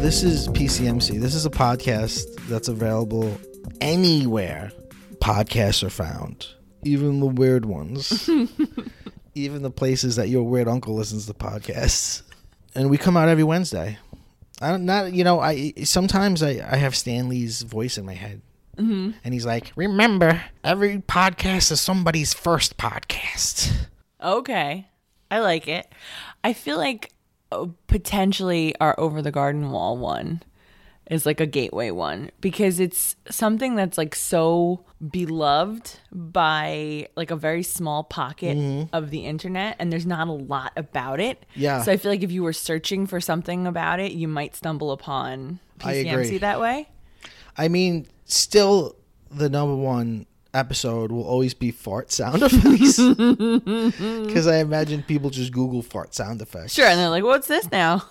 This is PCMC. This is a podcast that's available anywhere podcasts are found, even the weird ones, even the places that your weird uncle listens to podcasts. And we come out every Wednesday. Sometimes I have Stanley's voice in my head. Mm-hmm. And he's like, remember, every podcast is somebody's first podcast. Okay. I like it. I feel like potentially our Over the Garden Wall one is like a gateway one because it's something that's like so beloved by like a very small pocket of the internet, and there's not a lot about it. Yeah. So I feel like if you were searching for something about it, you might stumble upon I agree. PCMC that way. I mean, still the number one episode will always be fart sound effects because I imagine people just Google fart sound effects. Sure, and they're like, what's this now?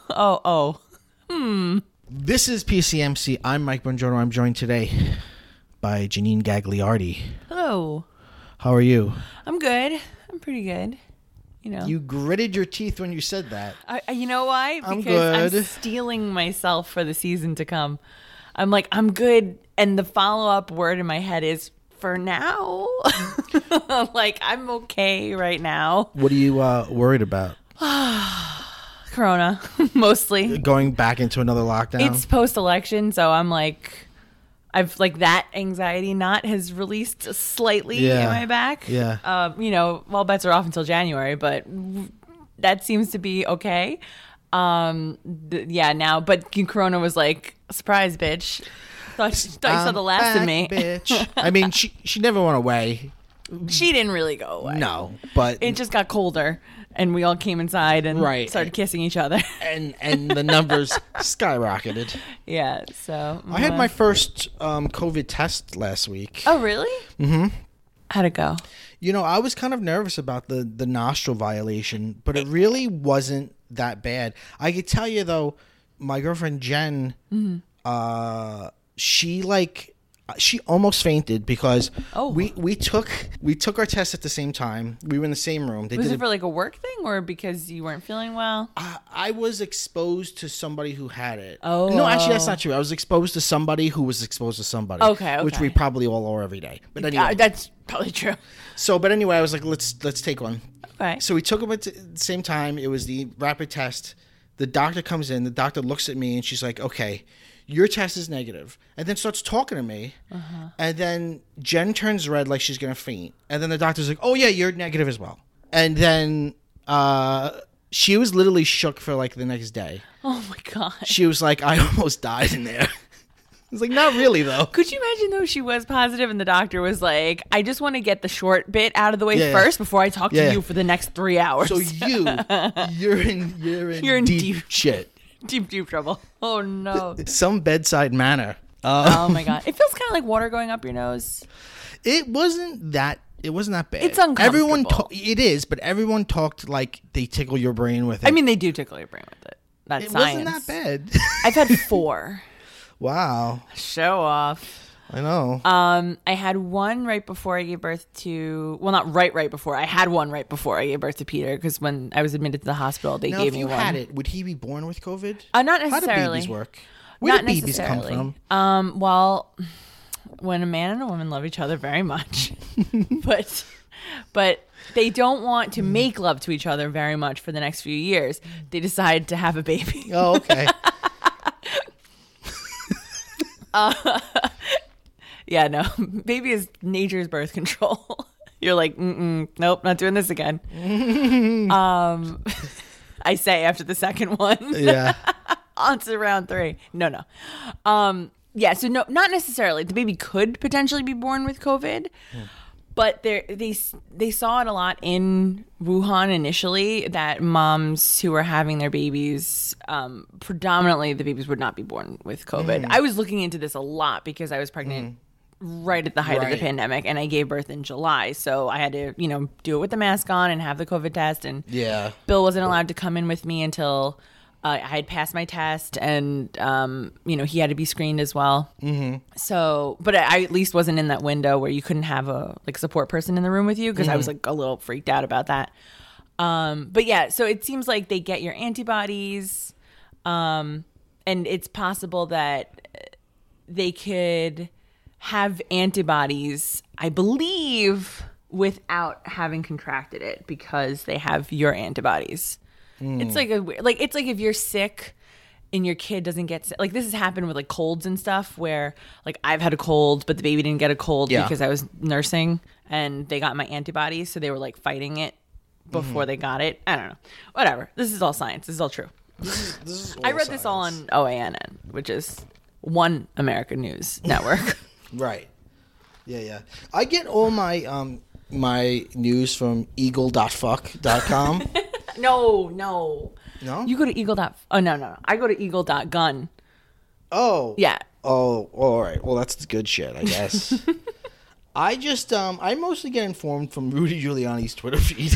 This is PCMC. I'm Mike Bongiorno. I'm joined today by Janine Gagliardi. Hello. How are you? I'm good. I'm pretty good. You gritted your teeth when you said that. You know why? Because I'm good. I'm steeling myself for the season to come. I'm like, I'm good. And the follow-up word in my head is, for now. Like, I'm okay right now. What are you worried about? Corona, mostly. Going back into another lockdown? It's post-election, so I'm like, I've like that anxiety knot has released slightly in my back. Yeah. All bets are off until January, but that seems to be okay. Now, but Corona was like, surprise, bitch. Thought you saw the last of me. Bitch. I mean, she never went away. She didn't really go away. No, but it just got colder, and we all came inside and started kissing each other. and the numbers skyrocketed. Yeah, so I had my first COVID test last week. Oh, really? Mm-hmm. How'd it go? I was kind of nervous about the nostril violation, but it really wasn't that bad. I could tell you though, my girlfriend Jen, she almost fainted because we took our test at the same time. We were in the same room. Was it for like a work thing or because you weren't feeling well? I was exposed to somebody who had it. Oh. No, actually that's not true. I was exposed to somebody who was exposed to somebody. Okay. Which we probably all are every day. But anyway. That's probably true. But anyway, I was like, let's take one. Okay. So we took them at the same time. It was the rapid test. The doctor comes in. The doctor looks at me and she's like, okay, your test is negative. And then starts talking to me. Uh-huh. And then Jen turns red like she's going to faint. And then the doctor's like, oh, yeah, you're negative as well. And then she was literally shook for like the next day. Oh, my God. She was like, I almost died in there. I was like, not really, though. Could you imagine, though, she was positive and the doctor was like, I just want to get the short bit out of the way first before I talk to you for the next 3 hours. So you're in deep shit. Deep trouble. Oh, no. Some bedside manner. Oh, my God. It feels kind of like water going up your nose. It wasn't that bad. It's uncomfortable. It is, but everyone talked like they tickle your brain with it. I mean, they do tickle your brain with it. That's science. It wasn't that bad. I've had 4. Wow. Show off. I know. I had one right before I gave birth to... Well, not right before. I had one right before I gave birth to Peter because when I was admitted to the hospital, they gave me one. Now, if you had it, would he be born with COVID? Not necessarily. How do babies work? Where do babies come from? Well, when a man and a woman love each other very much, but they don't want to make love to each other very much for the next few years, they decide to have a baby. Oh, okay. Yeah, no. Baby is nature's birth control. You're like, nope, not doing this again. I say after the second one. Yeah. On to round 3. No. Yeah, so no, not necessarily. The baby could potentially be born with COVID, but they saw it a lot in Wuhan initially that moms who were having their babies, predominantly the babies would not be born with COVID. I was looking into this a lot because I was pregnant right at the height of the pandemic and I gave birth in July. So I had to, do it with the mask on and have the COVID test. And Bill wasn't allowed to come in with me until I had passed my test and, he had to be screened as well. Mm-hmm. So, but I at least wasn't in that window where you couldn't have a support person in the room with you because I was a little freaked out about that. But yeah, so it seems like they get your antibodies. and it's possible that they could have antibodies, I believe, without having contracted it because they have your antibodies. It's like it's like if you're sick and your kid doesn't get sick. Like this has happened with like colds and stuff where like I've had a cold, but the baby didn't get a cold because I was nursing and they got my antibodies. So they were like fighting it before they got it. I don't know. Whatever. This is all science. This is all true. This is I read this all on OANN, which is One American News Network. Right. Yeah. I get all my my news from eagle.fuck.com. No. No? You go to eagle. Oh, no. I go to eagle.gun. Oh. Yeah. Oh, all right. Well, that's good shit, I guess. I just, I mostly get informed from Rudy Giuliani's Twitter feed.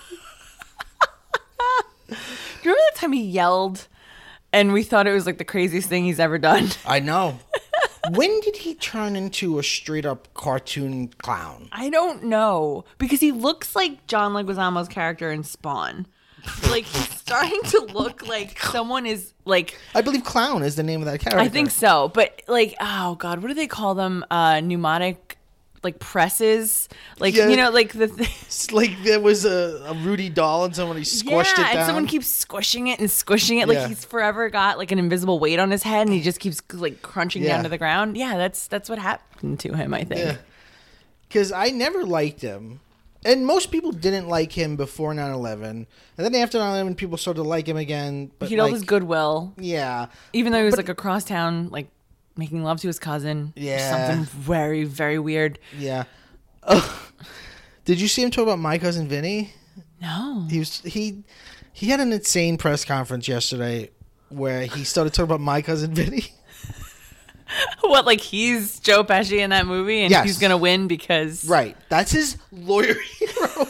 Do you remember that time he yelled and we thought it was like the craziest thing he's ever done? I know. When did he turn into a straight up cartoon clown? I don't know. Because he looks like John Leguizamo's character in Spawn. Like, he's starting to look like someone is like... I believe clown is the name of that character. I think so. But like, oh God, what do they call them? Pneumatic... like presses, like you know, like it's like there was a Rudy doll and somebody squished it down. And someone keeps squishing it and squishing it, like he's forever got like an invisible weight on his head, and he just keeps like crunching down to the ground. Yeah, that's what happened to him, I think. Yeah, because I never liked him, and most people didn't like him before 9/11, and then after 9/11, people started to like him again. But he had all his goodwill. Yeah, even though he was like across town, like making love to his cousin. Yeah. Something very, very weird. Yeah. Did you see him talk about My Cousin Vinny? No. He had an insane press conference yesterday where he started talking about My Cousin Vinny. What, like he's Joe Pesci in that movie and he's going to win because... Right. That's his lawyer hero.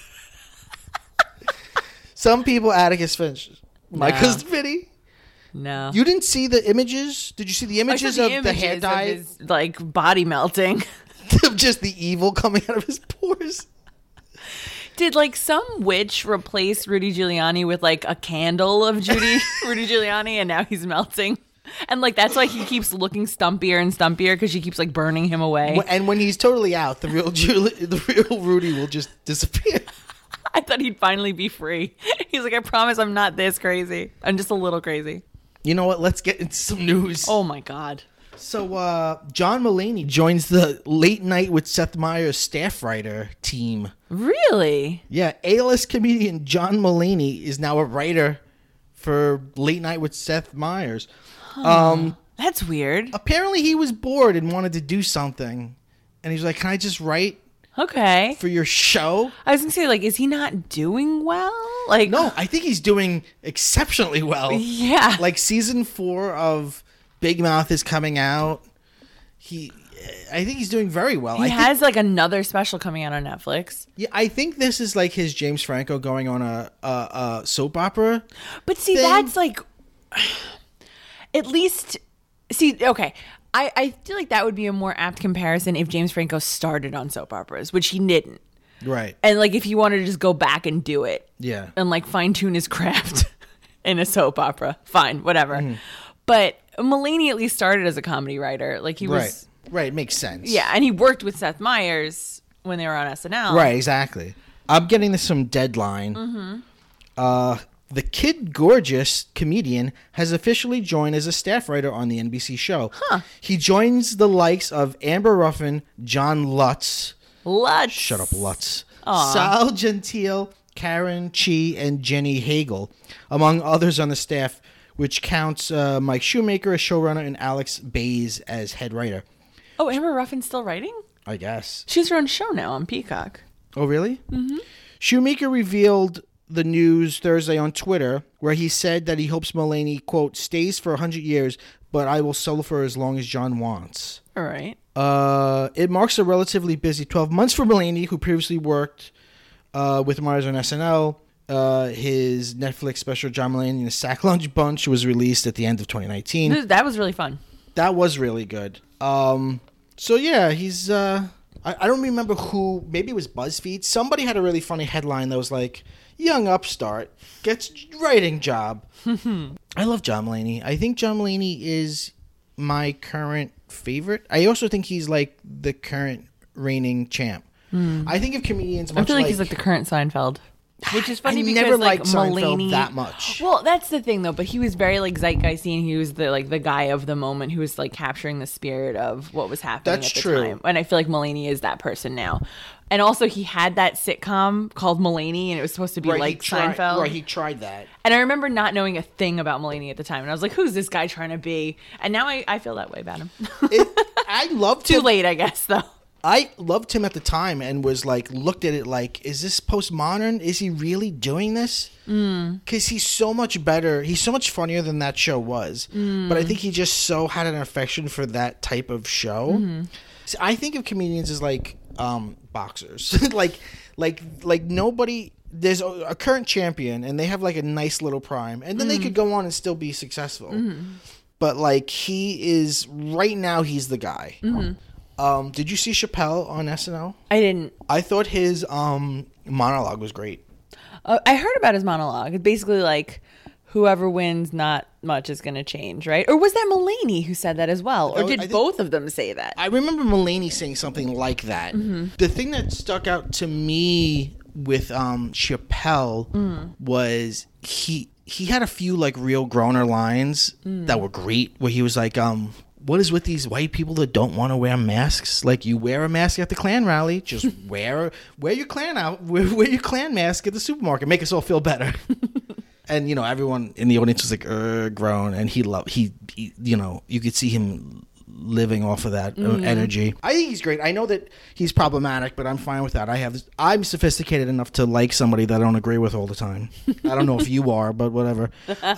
Some people, Atticus Finch. My Cousin Vinny. No. You didn't see the images? Did you see the images of the hair dye? Of his, like, body melting. Of just the evil coming out of his pores. Did, like, some witch replace Rudy Giuliani with, like, a candle of Rudy Giuliani, and now he's melting? And, like, that's why he keeps looking stumpier and stumpier, because she keeps, like, burning him away. And when he's totally out, the real Rudy will just disappear. I thought he'd finally be free. He's like, I promise I'm not this crazy. I'm just a little crazy. You know what? Let's get into some news. Oh, my God. So, John Mulaney joins the Late Night with Seth Meyers staff writer team. Really? Yeah. A-list comedian John Mulaney is now a writer for Late Night with Seth Meyers. Huh. That's weird. Apparently, he was bored and wanted to do something. And he's like, can I just write for your show? I was going to say, like, is he not doing well? Like, no, I think he's doing exceptionally well. Yeah. Like season 4 of Big Mouth is coming out. I think he's doing very well. He has like another special coming out on Netflix. Yeah, I think this is like his James Franco going on a soap opera. But see, that's like, at least, okay. I feel like that would be a more apt comparison if James Franco started on soap operas, which he didn't. Right. And like if he wanted to just go back and do it. Yeah. And like fine tune his craft in a soap opera. Fine, whatever. Mm. But Mulaney at least started as a comedy writer. Like he was. Right. It makes sense. Yeah. And he worked with Seth Meyers when they were on SNL. Right. Exactly. I'm getting this from Deadline. Mm-hmm. The Kid Gorgeous comedian has officially joined as a staff writer on the NBC show. Huh. He joins the likes of Amber Ruffin, John Lutz. Shut up, Lutz. Aww. Sal Gentile, Karen Chi, and Jenny Hagel, among others on the staff, which counts Mike Shoemaker as showrunner and Alex Bays as head writer. Oh, Amber Ruffin's still writing? I guess. She has her own show now on Peacock. Oh, really? Mm-hmm. Shoemaker revealed the news Thursday on Twitter, where he said that he hopes Mulaney, quote, stays for 100 years, but I will solo for as long as John wants. All right. It marks a relatively busy 12 months for Mulaney, who previously worked with Meyers on SNL. His Netflix special, John Mulaney and the Sack Lunch Bunch, was released at the end of 2019. That was really fun. That was really good. So, yeah, he's... I don't remember who... Maybe it was BuzzFeed. Somebody had a really funny headline that was like, young upstart, gets writing job. I love John Mulaney. I think John Mulaney is my current favorite. I also think he's like the current reigning champ. I think of comedians much I feel like he's like the current Seinfeld. Which is funny I because never like liked Seinfeld Mulaney that much. Well, that's the thing though. But he was very like zeitgeisty, and he was the guy of the moment who was like capturing the spirit of what was happening That's at the true. time. And I feel like Mulaney is that person now. And also, he had that sitcom called Mulaney, and it was supposed to be like Seinfeld. Right, he tried that. And I remember not knowing a thing about Mulaney at the time, and I was like, "Who's this guy trying to be?" And now I feel that way about him. I loved Too him. late, I guess, though. I loved him at the time and was like, looked at it like, is this postmodern? Is he really doing this? Because he's so much better. He's so much funnier than that show was. But I think he just so had an affection for that type of show. So I think of comedians as like boxers. like nobody. There's a current champion and they have like a nice little prime, and then they could go on and still be successful. But like he is right now, he's the guy. Did you see Chappelle on SNL? I didn't. I thought his monologue was great. I heard about his monologue. It's basically like, whoever wins, not much is going to change, right? Or was that Mulaney who said that as well? Or did both of them say that? I remember Mulaney saying something like that. The thing that stuck out to me with Chappelle was he had a few like real groaner lines that were great, where he was like, what is with these white people that don't want to wear masks? Like, you wear a mask at the Klan rally, just wear your Klan out, wear your Klan mask at the supermarket, make us all feel better. And you know, everyone in the audience was like, groan, and he you know, you could see him living off of that energy. I think he's great. I know that he's problematic, but I'm fine with that. I'm sophisticated enough to like somebody that I don't agree with all the time. I don't know if you are, but whatever.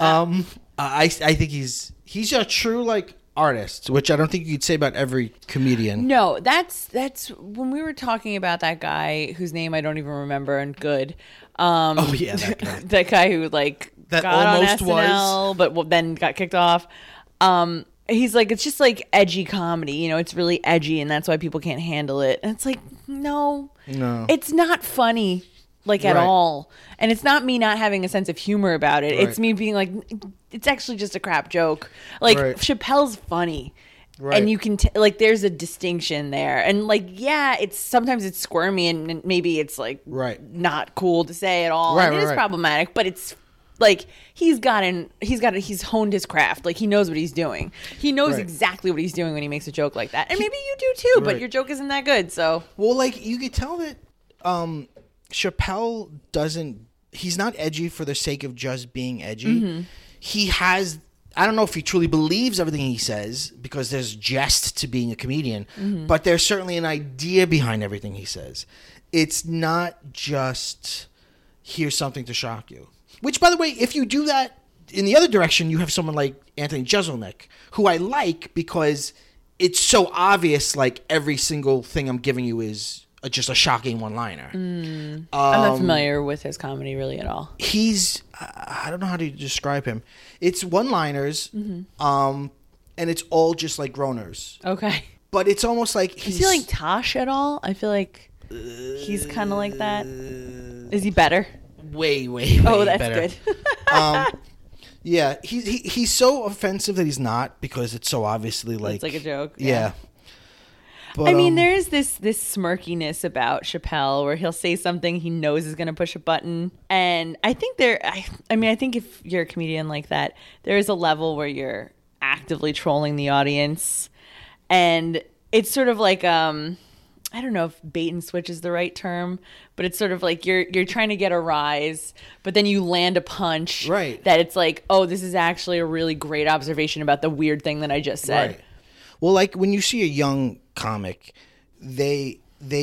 I think he's a true like artist, which I don't think you could say about every comedian. No, that's when we were talking about that guy whose name I don't even remember, and good. Oh yeah, that guy. That guy who like That got almost on SNL, but then got kicked off. He's like, it's just like edgy comedy, you know, it's really edgy, and that's why people can't handle it. And it's like, no, it's not funny. Like at all. And it's not me not having a sense of humor about it. It's me being like, it's actually just a crap joke. Like Chappelle's funny. And you can like there's a distinction there. And like, yeah, sometimes it's squirmy, and maybe it's like not cool to say at all. And it is problematic, but it's like he's honed his craft. Like he knows what he's doing. He knows exactly what he's doing when he makes a joke like that. And maybe you do too, but your joke isn't that good. So well, like you could tell that Chappelle he's not edgy for the sake of just being edgy. He has, I don't know if he truly believes everything he says, because there's jest to being a comedian, but there's certainly an idea behind everything he says. It's not just, here's something to shock you. Which, by the way, if you do that in the other direction, you have someone like Anthony Jeselnik, who I like because it's so obvious, like every single thing I'm giving you is just a shocking one-liner. I'm not familiar with his comedy really at all. I don't know how to describe him. It's one-liners, and it's all just like groaners. Okay. But it's almost like Is he like Tosh at all? I feel like he's kind of like that. Is he better? Way oh, that's better. Good. Yeah, he's so offensive that he's not, because it's so obviously like it's like a joke. Yeah. But, I mean, there is this smirkiness about Chappelle where he'll say something he knows is going to push a button, and I think I think if you're a comedian like that, there is a level where you're actively trolling the audience, and it's sort of like I don't know if bait and switch is the right term, but it's sort of like you're trying to get a rise, but then you land a punch that it's like, oh, this is actually a really great observation about the weird thing that I just said. Right. Well, like when you see a young comic, they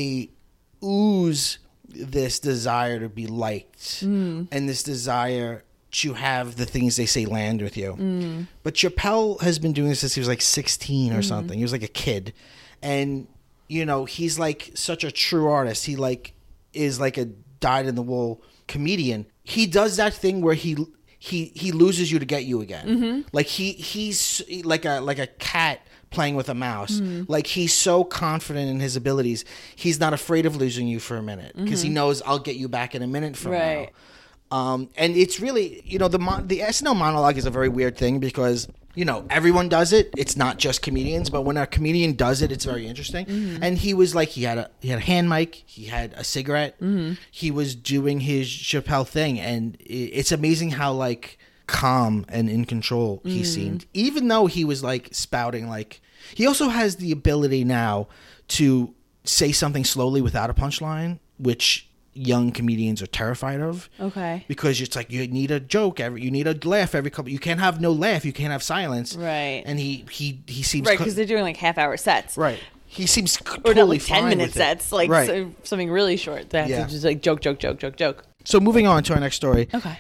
ooze this desire to be liked and this desire to have the things they say land with you. But Chappelle has been doing this since he was like 16 or something. He was like a kid. And, you know, he's like such a true artist. He like is like a dyed-in-the-wool comedian. He does that thing where he loses you to get you again. Like he's like a cat playing with a mouse. Like he's so confident in his abilities. He's not afraid of losing you for a minute because he knows I'll get you back in a minute from And it's really, the SNL monologue is a very weird thing because, everyone does it. It's not just comedians, but when a comedian does it, it's very interesting. And he was like, he had a hand mic, he had a cigarette, he was doing his Chappelle thing, and it's amazing how like calm and in control he seemed, even though he was like spouting like. He also has the ability now to say something slowly without a punchline, which young comedians are terrified of. Okay. Because it's like you need a joke you need a laugh every couple. You can't have no laugh. You can't have silence. Right. And he seems right because they're doing like half-hour sets. Right. He seems Or totally not like fine 10-minute with sets, it. like Right. something really short. They have to just like joke. So moving on to our next story. Okay.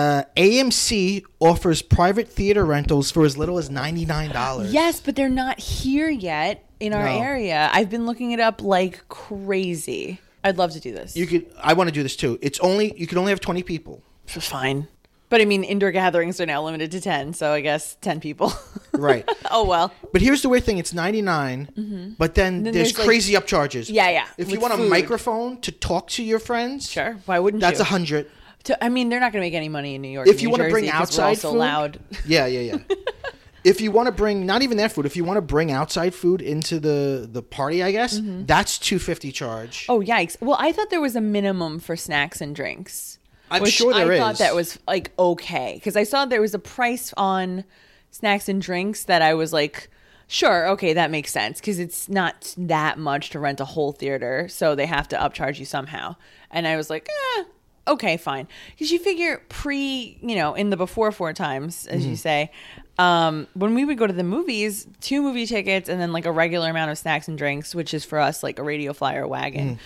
AMC offers private theater rentals for as little as $99. Yes, but they're not here yet in our No. area. I've been looking it up like crazy. I'd love to do this. I want to do this too. You can only have 20 people. Fine. But I mean, indoor gatherings are now limited to 10, so I guess 10 people. Right. Oh, well. But here's the weird thing. It's $99, but then there's there's, like- crazy upcharges. Yeah. If you with want a food. microphone to talk to your friends, Sure. Why wouldn't that's you? $100. I mean, they're not going to make any money in New York. If and you New want to Jersey bring 'cause we're all outside so food, loud. Yeah. If you want to bring not even their food, if you want to bring outside food into the party, I guess that's $250 charge. Oh, yikes. Well, I thought there was a minimum for snacks and drinks. I'm which sure there I is. thought that was like okay because I saw there was a price on snacks and drinks that I was like, sure, okay, that makes sense because it's not that much to rent a whole theater, so they have to upcharge you somehow. And I was like, okay, fine, because you figure in the before four times, as you say, when we would go to the movies, 2 movie tickets and then like a regular amount of snacks and drinks, which is for us like a radio flyer wagon.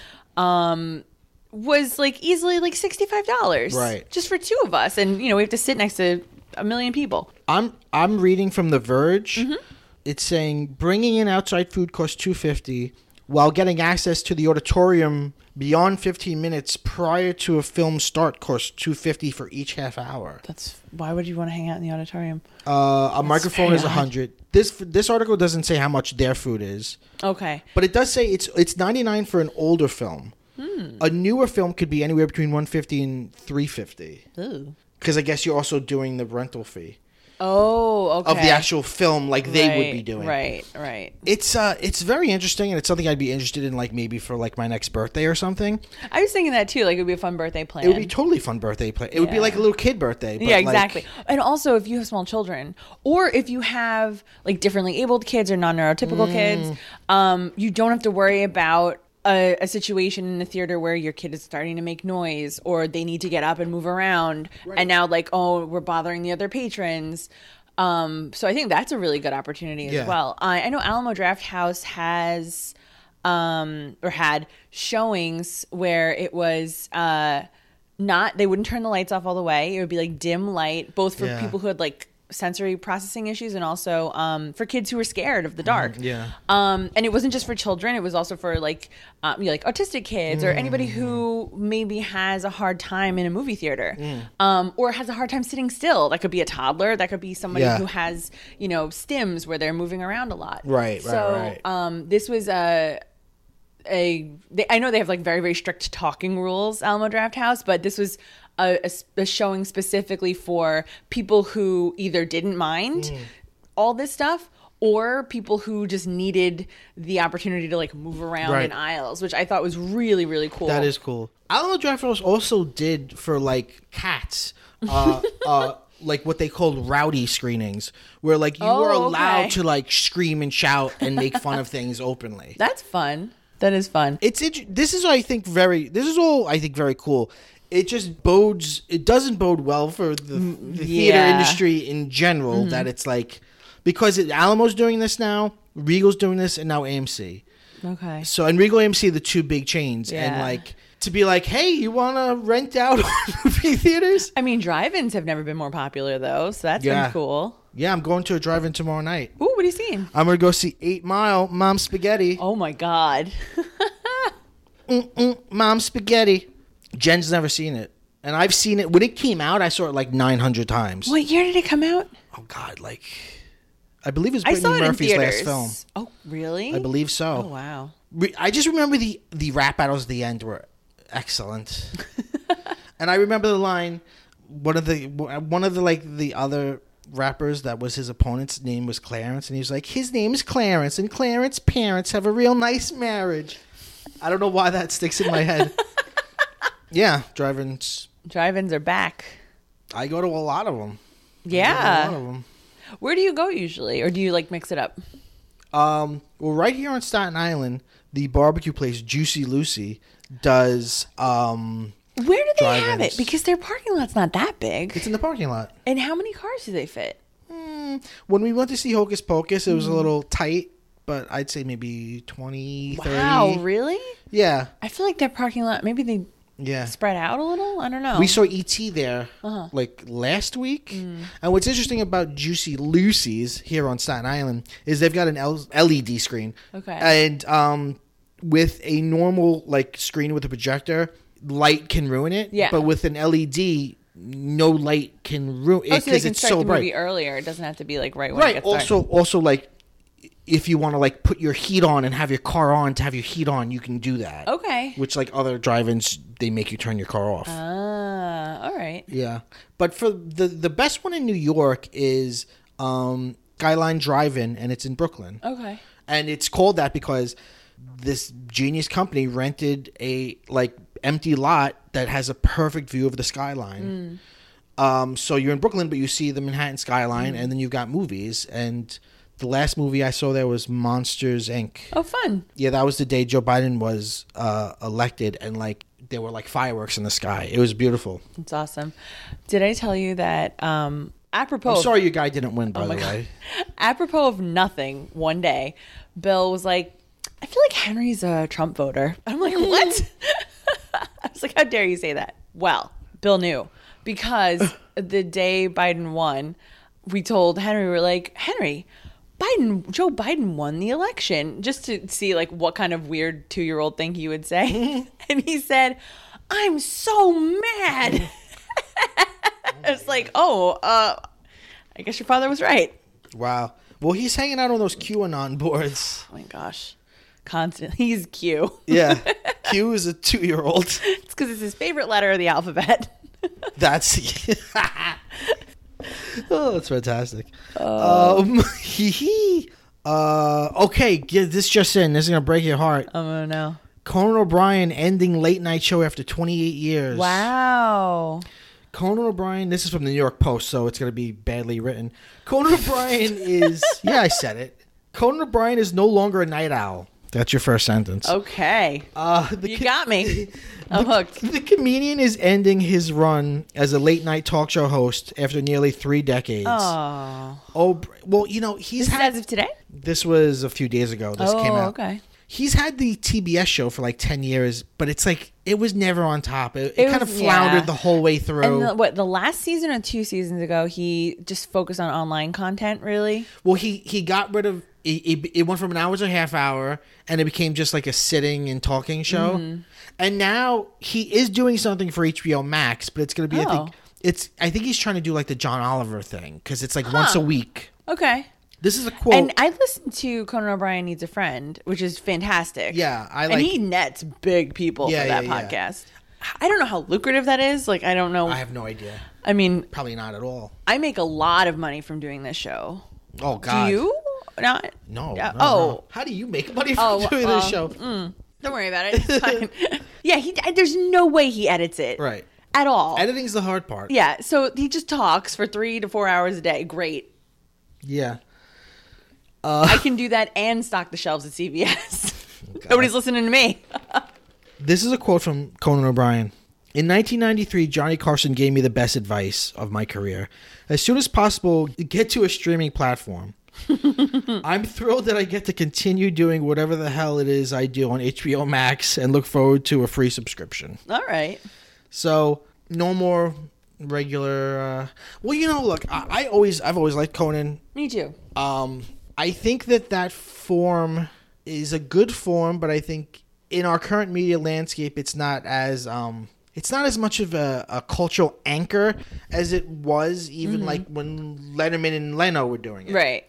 Was like easily like $65, Right? Just for 2 of us, and we have to sit next to a million people. I'm reading from The Verge. It's saying bringing in outside food costs $250, while getting access to the auditorium beyond 15 minutes prior to a film start costs $250 for each half hour. Why would you want to hang out in the auditorium? A microphone is very odd. $100. This article doesn't say how much their food is, Okay, but it does say it's $99 for an older film. A newer film could be anywhere between $150 and $350. Because I guess you're also doing the rental fee. Oh, okay. Of the actual film, like they would be doing. Right. It's very interesting, and it's something I'd be interested in, like maybe for like my next birthday or something. I was thinking that too. Like it would be a fun birthday plan. It would be totally fun birthday play. It would be like a little kid birthday. But yeah, like- exactly. And also, if you have small children, or if you have like differently abled kids or non-neurotypical kids, you don't have to worry about a situation in the theater where your kid is starting to make noise or they need to get up and move around, and now like, oh, we're bothering the other patrons. So I think that's a really good opportunity as well. I know Alamo Draft House has or had showings where it was they wouldn't turn the lights off all the way. It would be like dim light, both for people who had like sensory processing issues and also for kids who were scared of the dark. And it wasn't just for children. It was also for like like autistic kids or anybody who maybe has a hard time in a movie theater or has a hard time sitting still. That could be a toddler. That could be somebody who has, stims where they're moving around a lot. Right. This was I know they have like very, very strict talking rules, Alamo Draft House, but this was a showing specifically for people who either didn't mind all this stuff or people who just needed the opportunity to like move around in aisles, which I thought was really, really cool. That is cool. Alamo Draft House also did for like cats, like what they called rowdy screenings, where like you were allowed to like scream and shout and make fun of things openly. That's fun. That is fun. This is all I think very cool. It doesn't bode well for the theater industry in general that it's like, because Alamo's doing this now, Regal's doing this, and now AMC. Okay. So, and Regal AMC are the 2 big chains, and like to be like, hey, you want to rent out movie theaters? I mean, drive-ins have never been more popular though, so that's been cool. Yeah, I'm going to a drive-in tomorrow night. Ooh, what are you seeing? I'm going to go see 8 Mile, Mom Spaghetti. Oh my God. Mom Spaghetti. Jen's never seen it. And I've seen it. When it came out, I saw it like 900 times. What year did it come out? Oh, God. Like, I believe it was I saw Brittany it Murphy's in last theaters. film. Oh, really? I believe so. Oh, wow. I just remember the rap battles at the end were excellent. And I remember the line. One of the like the other rappers that was his opponent's name was Clarence, and he was like, his name is Clarence, and Clarence's parents have a real nice marriage. I don't know why that sticks in my head. Yeah, drive-ins. Drive-ins are back. I go to a lot of them. Yeah. Where do you go usually, or do you like mix it up? Well, right here on Staten Island, the barbecue place Juicy Lucy does. Where do they have it? Because their parking lot's not that big. It's in the parking lot. And how many cars do they fit? When we went to see Hocus Pocus, it was a little tight, but I'd say maybe 20, 30. Wow, really? Yeah. I feel like their parking lot, maybe they spread out a little? I don't know. We saw E.T. there like last week. And what's interesting about Juicy Lucy's here on Staten Island is they've got an LED screen. Okay. And with a normal like screen with a projector, light can ruin it. Yeah. But with an LED, no light can ruin it so they because can it's start so the bright. movie earlier. It doesn't have to be like right when it gets dark. Also like if you want to like put your heat on and have your car on to have your heat on, you can do that. Okay. Which like other drive-ins, they make you turn your car off. All right. Yeah. But for the best one in New York is Skyline Drive-In, and it's in Brooklyn. Okay. And it's called that because this genius company rented a like empty lot that has a perfect view of the skyline. So you're in Brooklyn, but you see the Manhattan skyline, and then you've got movies. And the last movie I saw there was Monsters, Inc. Oh, fun. Yeah, that was the day Joe Biden was elected, and like there were like fireworks in the sky. It was beautiful. It's awesome. Did I tell you that apropos... I'm sorry your guy didn't win, by the way. Apropos of nothing, one day, Bill was like, I feel like Henry's a Trump voter. I'm like, what? I was like, how dare you say that? Well, Bill knew, because the day Biden won, we told Henry, we were like, Henry, Joe Biden won the election, just to see like what kind of weird 2-year-old thing he would say. And he said, I'm so mad. I was like, I guess your father was right. Wow. Well, he's hanging out on those QAnon boards. Oh my gosh. Constantly. He's Q. Yeah. Q is a 2-year-old. It's because it's his favorite letter of the alphabet. That's... Oh, that's fantastic. Okay, this just in. This is going to break your heart. Oh, no. Conan O'Brien ending late night show after 28 years. Wow. Conan O'Brien, this is from the New York Post, so it's going to be badly written. Conan O'Brien is... Yeah, I said it. Conan O'Brien is no longer a night owl. That's your first sentence. Okay. You got me. I'm hooked. The comedian is ending his run as a late night talk show host after nearly 3 decades. Oh, well, you know, This is as of today? This was a few days ago. This came out. Okay. He's had the TBS show for like 10 years, but it's like, it was never on top. It kind of floundered the whole way through. And the last season or 2 seasons ago, he just focused on online content, really? Well, he got rid of, it went from an hour to a half hour, and it became just like a sitting and talking show. Mm-hmm. And now he is doing something for HBO Max, but it's going to be, I think he's trying to do like the John Oliver thing, because it's like once a week. Okay. This is a quote. And I listened to Conan O'Brien Needs a Friend, which is fantastic. Yeah, and he nets big people for that podcast. I don't know how lucrative that is. Like, I don't know. I have no idea. I mean, probably not at all. I make a lot of money from doing this show. Oh, God. Do you? Not? No. No. No. How do you make money from doing this show? Don't worry about it. It's fine. Yeah, there's no way he edits it. Right. At all. Editing's the hard part. Yeah, so he just talks for 3 to 4 hours a day. Great. Yeah. I can do that and stock the shelves at CVS. Nobody's listening to me. This is a quote from Conan O'Brien. In 1993, Johnny Carson gave me the best advice of my career. As soon as possible, get to a streaming platform. I'm thrilled that I get to continue doing whatever the hell it is I do on HBO Max and look forward to a free subscription. All right. So, no more regular... well, you know, look, I've always liked Conan. Me too. I think that form is a good form, but I think in our current media landscape, it's not as much of a cultural anchor as it was even like when Letterman and Leno were doing it. Right.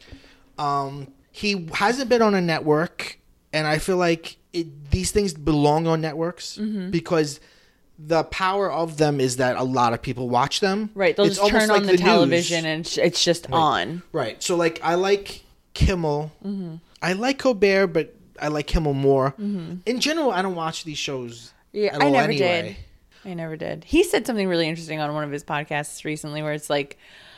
He hasn't been on a network, and I feel like these things belong on networks because the power of them is that a lot of people watch them. Right. They'll It's just turn almost on like the news. television and it's just on. Right. So like I like Kimmel. I like Colbert, but I like Kimmel more. In general, I don't watch these shows. Yeah, at I all never anyway. did. I never did. He said something really interesting on one of his podcasts recently where it's like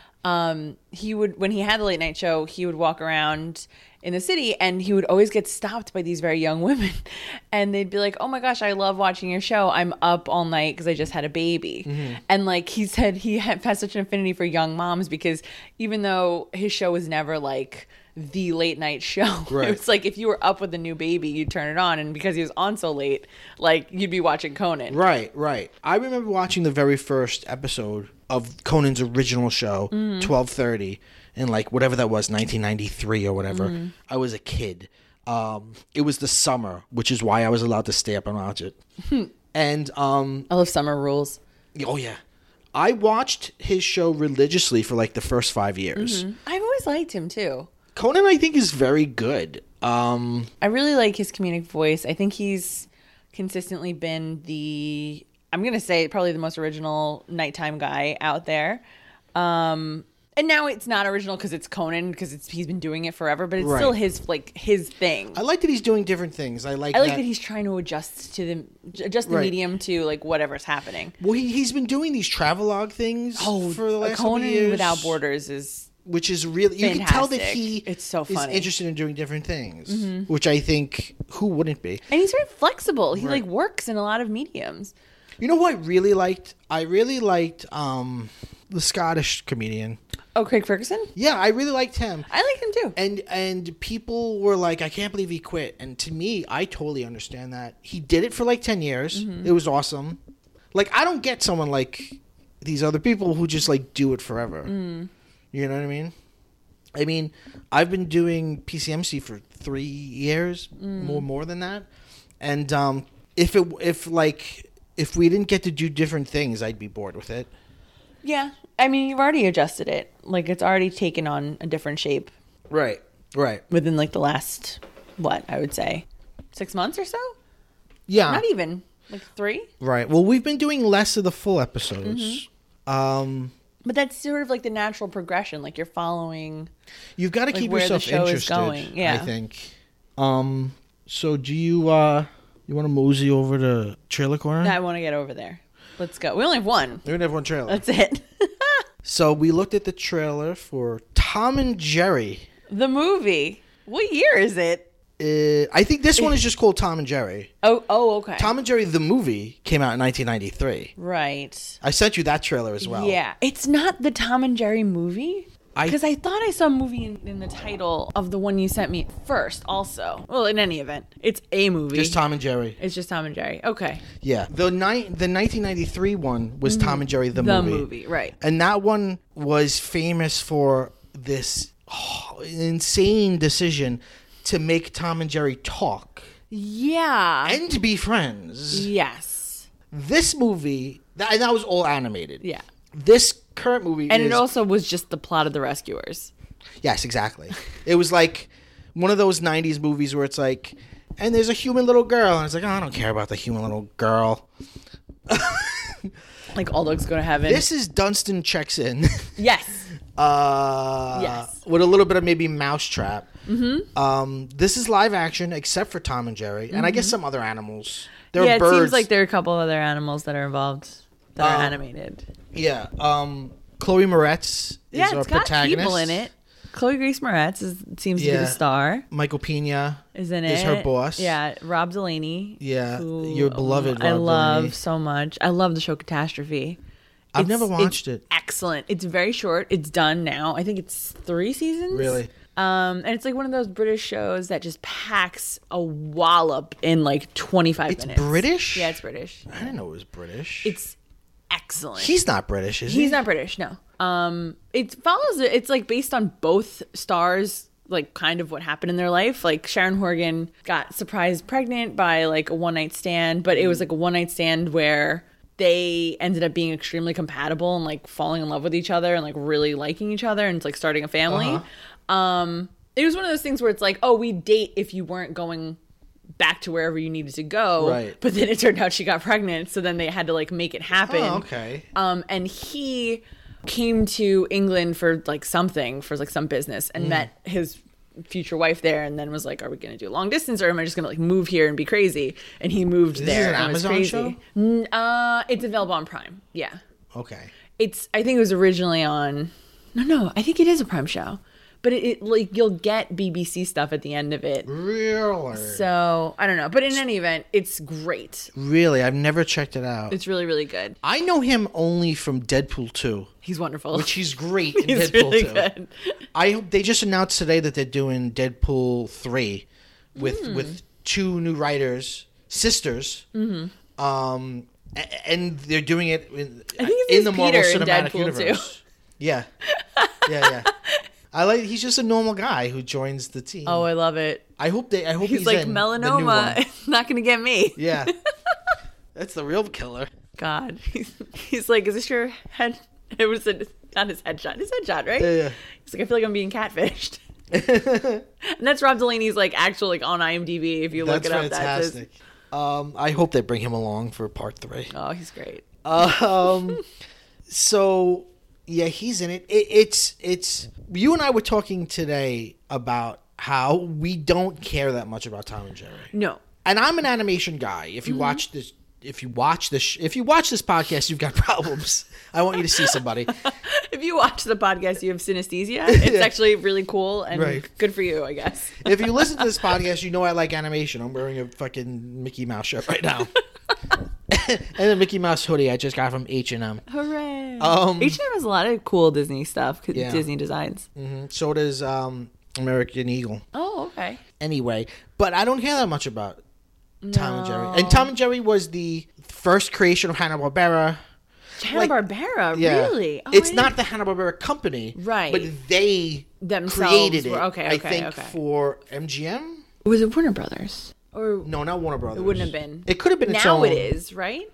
he would, when he had the late night show, he would walk around in the city and he would always get stopped by these very young women and they'd be like, oh my gosh, I love watching your show. I'm up all night because I just had a baby. And like he said he has such an affinity for young moms because even though his show was never like the late night show, Right. it was like if you were up with a new baby, you'd turn it on, and because he was on so late, like you'd be watching Conan. Right. I remember watching the very first episode of Conan's original show, 12:30, in like whatever that was, 1993 or whatever. I was a kid. It was the summer, which is why I was allowed to stay up and watch it. And I love Summer Rules. oh yeah, I watched his show religiously for like the first 5 years. I've always liked him too. Conan, I think, is very good. I really like his comedic voice. I think he's consistently been I'm going to say probably the most original nighttime guy out there. And now it's not original because it's Conan, because he's been doing it forever, but it's Right. still his thing. I like that he's doing different things. I like I like that he's trying to adjust the Right. medium to like whatever's happening. Well, he's been doing these travelogue things for the last couple Conan years. Without Borders is Which is really, you can tell that fantastic. he It's so funny. is interested in doing different things, which I think, who wouldn't be? and he's very flexible. He Right. like works in a lot of mediums. You know who I really liked? I really liked the Scottish comedian. Oh, Craig Ferguson? Yeah, I really liked him. I like him too. And people were like, I can't believe he quit. And to me, I totally understand that. He did it for like 10 years. It was awesome. Like, I don't get someone like these other people who just like do it forever. You know what I mean? I mean, I've been doing PCMC for 3 years, more than that. And if we didn't get to do different things, I'd be bored with it. Yeah. I mean, you've already adjusted it. Like, it's already taken on a different shape Right. within, like, the last, I would say, 6 months or so? Yeah. Not even. Like, 3? Right. Well, we've been doing less of the full episodes. But that's sort of, like, the natural progression. Like, you're following... You've got to Like, keep where the yourself show is interested, going. Yeah. I think. So do you want to mosey over to Trailer Corner? No, I want to get over there. Let's go. We only have one. We only have one trailer. That's it. So we looked at the trailer for Tom and Jerry. The movie. What year is it? I think this one is just called Tom and Jerry. Oh, okay. Tom and Jerry, the movie, came out in 1993. Right. I sent you that trailer as well. Yeah. It's not the Tom and Jerry movie? I- Because I thought I saw a movie in the title of the one you sent me first also. Well, in any event, it's a movie. Just Tom and Jerry. It's just Tom and Jerry. Okay. Yeah. The 1993 one was Tom and Jerry, the movie. Right. And that one was famous for this insane decision to make Tom and Jerry talk Yeah. and to be friends. Yes. This movie, and that was all animated. Yeah. This current movie And is... it also was just the plot of The Rescuers. Yes, exactly. It was like one of those 90s movies where it's like, and there's a human little girl. And it's like, oh, I don't care about the human little girl. Like All Dogs Go to Heaven. This is Dunstan Checks In. Yes. Yes. With a little bit of maybe Mousetrap. This is live action, except for Tom and Jerry, and I guess some other animals. There Yeah, are it birds. seems like there are a couple other animals that are involved that are animated. Yeah. Chloe Moretz is Yeah, our it's got protagonist. people in it. Chloe Grace Moretz seems to be Yeah. the star. Michael Pena Is in it. is her boss. Yeah, Rob Delaney. Yeah, who, your beloved I Rob love Delaney. so much. I love the show Catastrophe. I've never watched it. Excellent. It's very short. It's done now. I think it's 3 seasons. Really? And it's like one of those British shows that just packs a wallop in like 25 It's minutes. British? Yeah, it's British. I didn't know it was British. It's excellent. He's not British, is he? He's not British, no. It follows. It's like based on both stars, like kind of what happened in their life. Like Sharon Horgan got surprised pregnant by like a one night stand, but it was like a one night stand where they ended up being extremely compatible and like falling in love with each other and like really liking each other and like starting a family. It was one of those things where it's like, oh, we date if you weren't going back to wherever you needed to go. Right. But then it turned out she got pregnant, so then they had to like make it happen. Oh, okay. And he came to England for like some business, and met his future wife there, and then was like, are we gonna do long distance, or am I just gonna like move here and be crazy? And he moved Is there. this an Amazon show? It's available on Prime. Yeah. Okay. I think it was originally on no, I think it is a Prime show. But it like you'll get BBC stuff at the end of it. Really? So I don't know. But in any event, it's great. Really? I've never checked it out. It's really, really good. I know him only from Deadpool 2. He's wonderful. Which he's great in He's Deadpool really 2. good. I hope they just announced today that they're doing Deadpool 3 with two new writers, sisters. And they're doing it in the Marvel Cinematic Deadpool Universe. 2. Yeah. He's just a normal guy who joins the team. Oh, I love it. I hope he's like in melanoma. The new one. It's not gonna get me. Yeah. That's the real killer. God. He's like, is this your head? It was not his headshot. His headshot, right? Yeah. He's like, I feel like I'm being catfished. And that's Rob Delaney's like actual like on IMDb. If you look it up, that's fantastic. I hope they bring him along for part 3. Oh, he's great. So yeah, he's in it. It's you and I were talking today about how we don't care that much about Tom and Jerry. No. And I'm an animation guy. If you watch this podcast, you've got problems. I want you to see somebody. If you watch the podcast, you have synesthesia. It's actually really cool and good for you, I guess. If you listen to this podcast, you know I like animation. I'm wearing a fucking Mickey Mouse shirt right now. And a Mickey Mouse hoodie I just got from H&M. Hooray. H&M has a lot of cool Disney stuff, Disney designs. Mm-hmm. So does American Eagle. Oh, okay. Anyway, but I don't care that much about Tom and Jerry. And Tom and Jerry was the first creation of Hanna-Barbera. Hanna-Barbera, yeah. Really? Oh, it's not the Hanna-Barbera company. Right. But they themselves created it, okay, I think, for MGM? Was it Warner Brothers? Or no, not Warner Brothers. It wouldn't have been. It could have been its own. Now it is, right?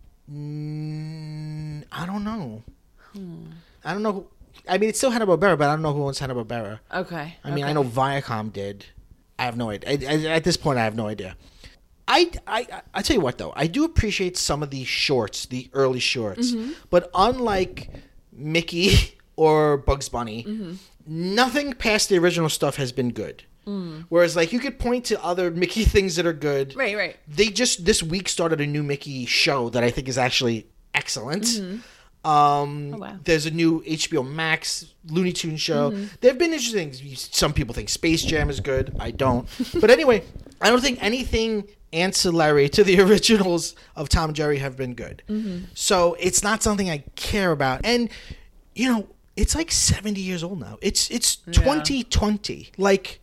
I don't know. I don't know. I mean, it's still Hanna-Barbera, but I don't know who owns Hanna-Barbera. Okay. I mean, I know Viacom did. I have no idea. At this point, I have no idea. I tell you what, though. I do appreciate some of these shorts, the early shorts. Mm-hmm. But unlike Mickey or Bugs Bunny, nothing past the original stuff has been good. Whereas, like, you could point to other Mickey things that are good. Right. They just, this week, started a new Mickey show that I think is actually excellent. Wow. There's a new HBO Max Looney Tunes show. There have been interesting things. Some people think Space Jam is good. I don't. But anyway, I don't think anything ancillary to the originals of Tom and Jerry have been good. So it's not something I care about. And, you know, it's like 70 years old now. It's 2020. Like,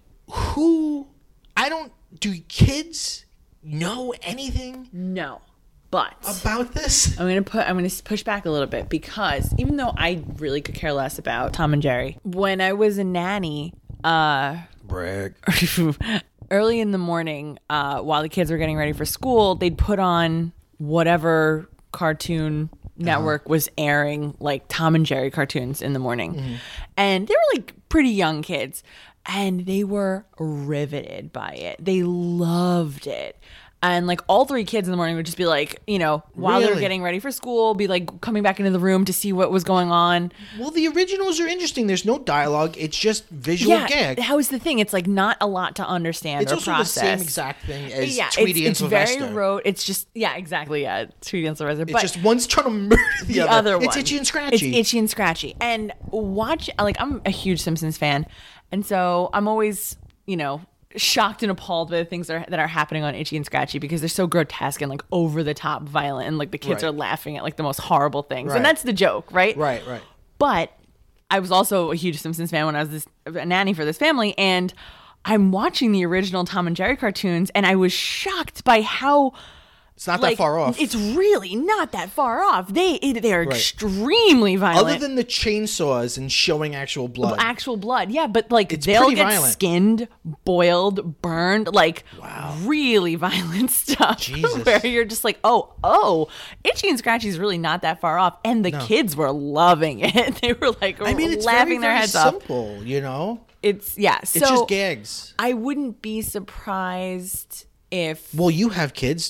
do kids know anything? No. But about this, I'm gonna push back a little bit, because even though I really could care less about Tom and Jerry, when I was a nanny, brag, early in the morning, while the kids were getting ready for school, they'd put on whatever cartoon network was airing, like Tom and Jerry cartoons in the morning, and they were like pretty young kids, and they were riveted by it. They loved it. And like all 3 kids in the morning would just be like, you know, while they were getting ready for school, be like coming back into the room to see what was going on. Well, the originals are interesting. There's no dialogue. It's just visual gag. That was the thing. It's like not a lot to understand or process. It's also the same exact thing as Tweety and Sylvester. It's very rote. It's just, exactly. Yeah, Tweety and Sylvester. It's just one's trying to murder the other one. It's Itchy and Scratchy. It's Itchy and Scratchy. And I'm a huge Simpsons fan. And so I'm always, you know, shocked and appalled by the things that are happening on Itchy and Scratchy, because they're so grotesque and like over the top violent, and like the kids are laughing at like the most horrible things, and that's the joke, right? Right. But I was also a huge Simpsons fan when I was a nanny for this family, and I'm watching the original Tom and Jerry cartoons, and I was shocked by how it's not that far off. It's really not that far off. They are extremely violent. Other than the chainsaws and showing actual blood. Yeah, but like they'll get skinned, boiled, burned, like really violent stuff. Jesus. Where you're just like, oh, Itchy and Scratchy is really not that far off. And the kids were loving it. They were like it's laughing their heads off. Simple, you know? It's just gags. I wouldn't be surprised if Well, you have kids.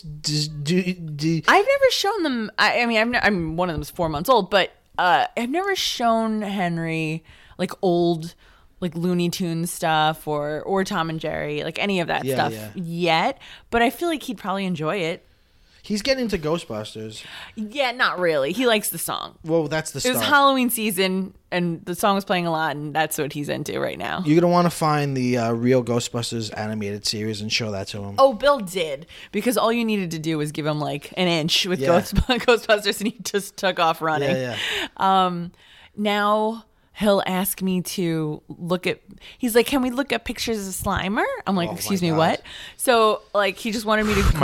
Do I've never shown them. I mean, I'm one of them is 4 months old, but I've never shown Henry like old like Looney Tunes stuff or Tom and Jerry, like any of that stuff yet. But I feel like he'd probably enjoy it. He's getting into Ghostbusters. Yeah, not really. He likes the song. Well, that's the start. It was Halloween season, and the song was playing a lot, and that's what he's into right now. You're going to want to find the real Ghostbusters animated series and show that to him. Oh, Bill did, because all you needed to do was give him like an inch with Ghostbusters, and he just took off running. Yeah. Now he'll ask me to look at, he's like, can we look at pictures of Slimer? I'm like, excuse me, God. what? So like he just wanted me to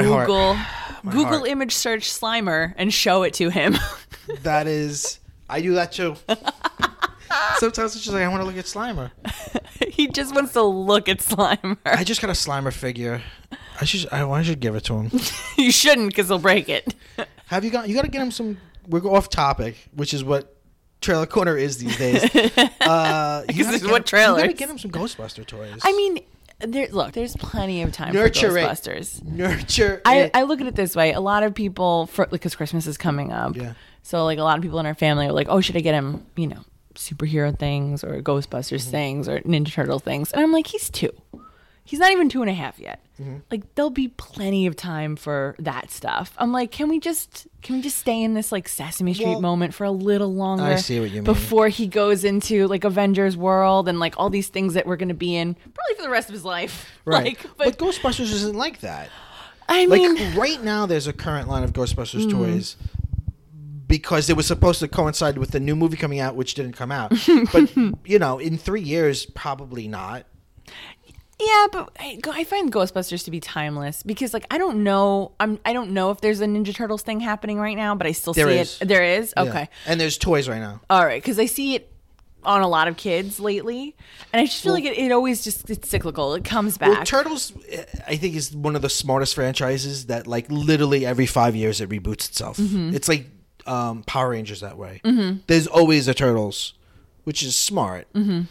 Google image search Slimer and show it to him. That is, I do that too. Sometimes it's just like, I want to look at Slimer. He just wants to look at Slimer. I just got a Slimer figure. I should give it to him. You shouldn't, because he'll break it. You got to get him some, we're off topic, which is what Trailer Corner is these days. Because this is what trailers. You gotta get him some Ghostbuster toys. I mean, there's plenty of time Nurture for Ghostbusters. Nurture I look at it this way. A lot of people, because Christmas is coming up, Yeah. so like a lot of people in our family are like, oh, should I get him, superhero things or Ghostbusters things or Ninja Turtle things? And I'm like, he's 2. He's not even 2.5 yet. Like there'll be plenty of time for that stuff. I'm like, can we just stay in this like Sesame Street moment for a little longer? I see what you mean. Before he goes into like Avengers World and like all these things that we're going to be in probably for the rest of his life. Right. Like, but Ghostbusters isn't like that. I mean, like right now there's a current line of Ghostbusters toys because it was supposed to coincide with the new movie coming out, which didn't come out. But in 3 years, probably not. yeah, but I find Ghostbusters to be timeless because, like, I don't know if there's a Ninja Turtles thing happening right now, but I still see it. There is? Yeah. Okay. And there's toys right now. All right, because I see it on a lot of kids lately, and I just feel like it always it's cyclical. It comes back. Well, Turtles, I think, is one of the smartest franchises that, like, literally every 5 years it reboots itself. It's like Power Rangers that way. There's always a Turtles, which is smart.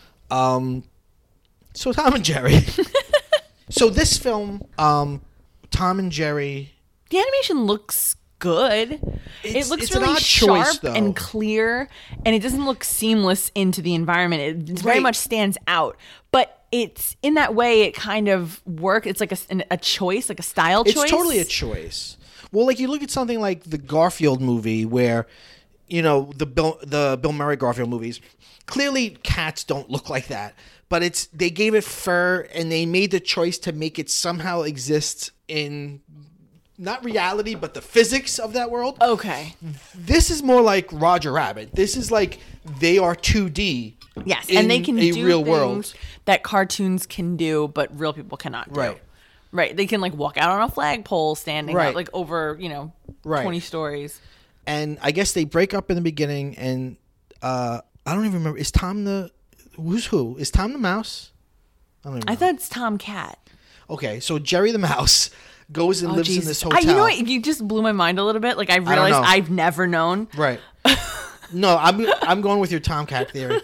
So Tom and Jerry. So this film, Tom and Jerry. The animation looks good. It looks really sharp and clear, and it doesn't look seamless into the environment. It very much stands out. But it's in that way, it kind of works. It's like a choice, like a style choice. It's totally a choice. Well, like you look at something like the Garfield movie where, the Bill Murray Garfield movies, clearly cats don't look like that. But they gave it fur and they made the choice to make it somehow exist in not reality, but the physics of that world. Okay. This is more like Roger Rabbit. This is like they are 2D. Yes, and they can do real things world that cartoons can do, but real people cannot do. Right. Right. They can like walk out on a flagpole standing up like over, 20 stories. And I guess they break up in the beginning and I don't even remember. Is Tom who's who? Is Tom the mouse? I thought it's Tom Cat. Okay, so Jerry the mouse goes and lives in this hotel. You know what? You just blew my mind a little bit. Like I realized I've never known. Right. No, I'm going with your Tomcat theory.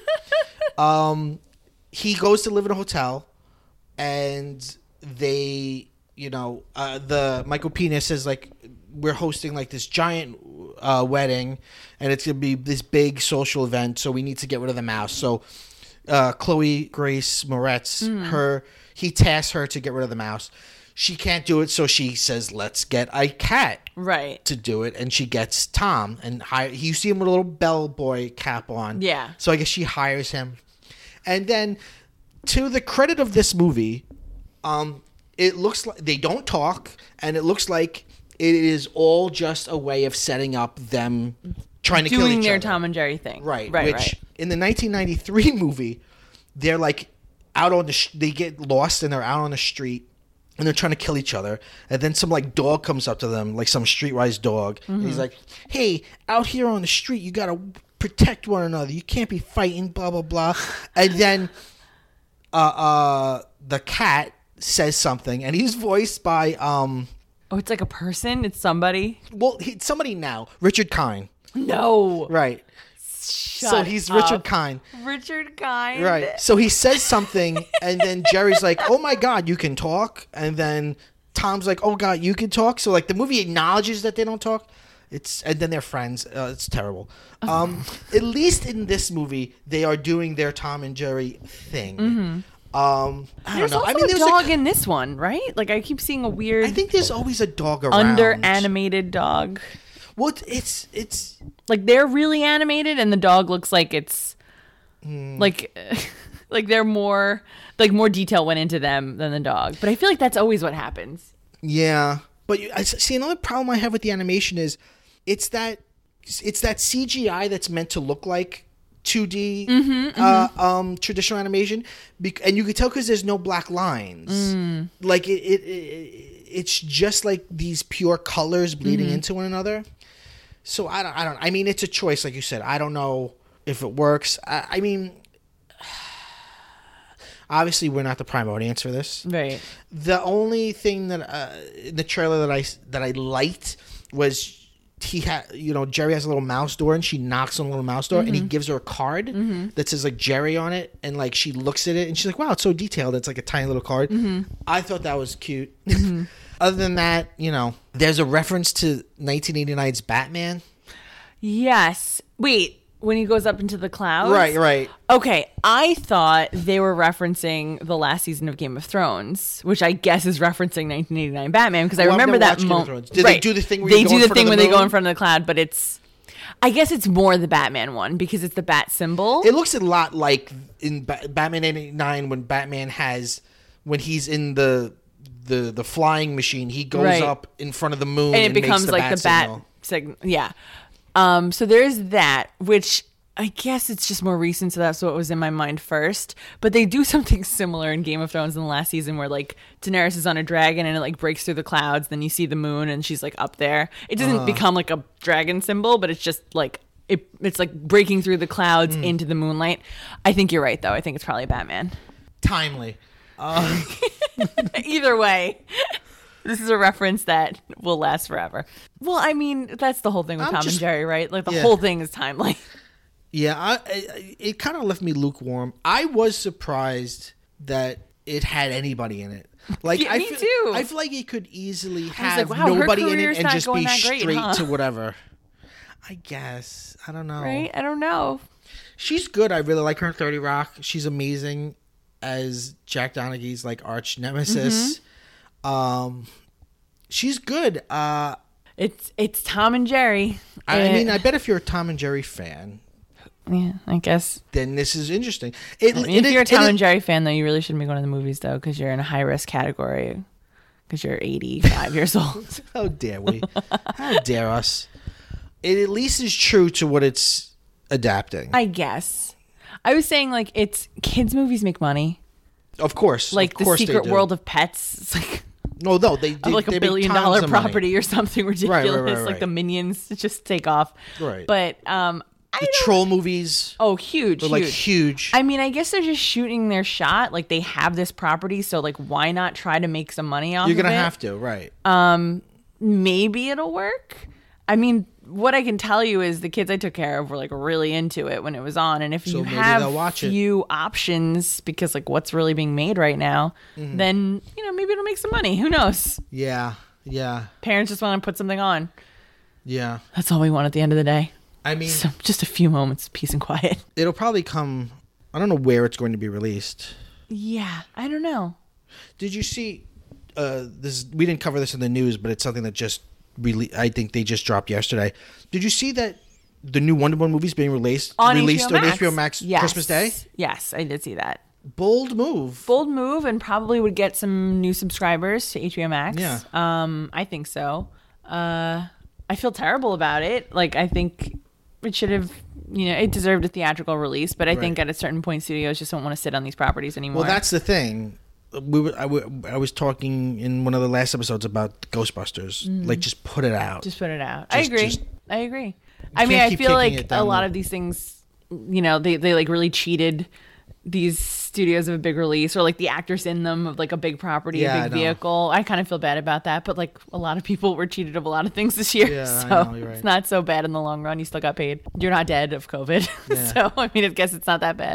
He goes to live in a hotel, and they, the Michael Pena says like we're hosting like this giant wedding, and it's gonna be this big social event, so we need to get rid of the mouse. So Chloe Grace Moretz, he tasks her to get rid of the mouse. She can't do it, so she says, let's get a cat to do it. And she gets Tom. And you see him with a little bellboy cap on. Yeah. So I guess she hires him. And then, to the credit of this movie, it looks like they don't talk. And it looks like it is all just a way of setting up them trying to kill each other. Doing their Tom and Jerry thing. Right. Which, in the 1993 movie, they're like out on they get lost and they're out on the street. And they're trying to kill each other. And then some, like, dog comes up to them, like some streetwise dog. And he's like, hey, out here on the street, you got to protect one another. You can't be fighting, blah, blah, blah. And then the cat says something. And he's voiced by... oh, it's like a person? It's somebody? Well, it's somebody now. Richard Kind. No. Right. So he's Richard Kind. Richard Kind. Right. So he says something, and then Jerry's like, oh, my God, you can talk? And then Tom's like, oh God, you can talk. So like the movie acknowledges that they don't talk. And then they're friends. It's terrible. At least in this movie, they are doing their Tom and Jerry thing. Mm-hmm. I don't know. Also a dog in this one, right? Like I keep seeing a weird. I think there's always a dog around. Under animated dog. Well, it's like they're really animated, and the dog looks like it's like they're more detail went into them than the dog. But I feel like that's always what happens. Yeah, but I see another problem I have with the animation is it's that CGI that's meant to look like 2D traditional animation, and you could tell because there's no black lines. Like it's just like these pure colors bleeding into one another. So I don't. I mean, it's a choice, like you said. I don't know if it works. I mean, obviously we're not the prime audience for this. Right. The only thing that in the trailer that I liked was Jerry has a little mouse door and she knocks on the little mouse door and he gives her a card that says like Jerry on it, and like she looks at it and she's like, wow, it's so detailed. It's like a tiny little card. I thought that was cute. Other than that, there's a reference to 1989's Batman. Yes. Wait, when he goes up into the clouds? Right. Okay, I thought they were referencing the last season of Game of Thrones, which I guess is referencing 1989 Batman, because I remember that moment. Did they do the thing where they do the thing when they go in front of the cloud, but I guess it's more the Batman one because it's the bat symbol. It looks a lot like in Batman 89 when he's in the flying machine, he goes up in front of the moon and it becomes like the bat signal. Yeah. So there's that, which I guess it's just more recent, so that's what was in my mind first. But they do something similar in Game of Thrones in the last season where like Daenerys is on a dragon and it like breaks through the clouds, then you see the moon and she's like up there. It doesn't become like a dragon symbol, but it's just like it's like breaking through the clouds into the moonlight. I think you're right though. I think it's probably Batman. Timely. Either way. This is a reference that will last forever. Well, I mean, that's the whole thing with Tom and Jerry, right? Like, the whole thing is timely. Yeah, it kind of left me lukewarm. I was surprised that it had anybody in it. Like, yeah, me too. I feel like it could easily have nobody in it and just be straight to whatever. I guess. I don't know. Right? I don't know. She's good. I really like her in 30 Rock. She's amazing as Jack Donaghy's, like, arch nemesis. She's good. It's Tom and Jerry. I mean, I bet if you're a Tom and Jerry fan, yeah, I guess then this is interesting. If you're a Tom and Jerry fan, though, you really shouldn't be going to the movies, though, because you're in a high risk category. Because you're 85 years old. How dare we? How dare us? It at least is true to what it's adapting. I guess. I was saying, like, it's kids' movies make money. Of course. Like The Secret World of Pets. It's like... No, they like $1 billion property or something ridiculous. Right. Like the Minions just take off. Right. But the troll movies. Oh, huge. Like huge. I mean, I guess they're just shooting their shot. Like they have this property, so like why not try to make some money off of it? You're gonna have to, right? Maybe it'll work. I mean, what I can tell you is the kids I took care of were like really into it when it was on, and if you have few options because like what's really being made right now, then maybe it'll make some money. Who knows? Yeah. Parents just want to put something on. Yeah, that's all we want at the end of the day. I mean, so just a few moments of peace and quiet. It'll probably come. I don't know where it's going to be released. Yeah, I don't know. Did you see this? We didn't cover this in the news, but it's something that just really, I think they just dropped yesterday. Did you see that the new Wonder Woman movie is being released on HBO Max Christmas Day? Yes, I did see that. Bold move, and probably would get some new subscribers to HBO Max. Yeah, I think so. I feel terrible about it. Like I think it should have, it deserved a theatrical release, but I think at a certain point, studios just don't want to sit on these properties anymore. Well, that's the thing. I was talking in one of the last episodes about Ghostbusters. Like, just put it out. Just put it out. I agree. I mean, I feel like a lot of these things, they like really cheated these studios of a big release, or like the actors in them of like a big property, a big vehicle. I kind of feel bad about that, but like a lot of people were cheated of a lot of things this year. Yeah, so I know, you're right. It's not so bad in the long run. You still got paid. You're not dead of COVID. Yeah. So, I mean, I guess it's not that bad.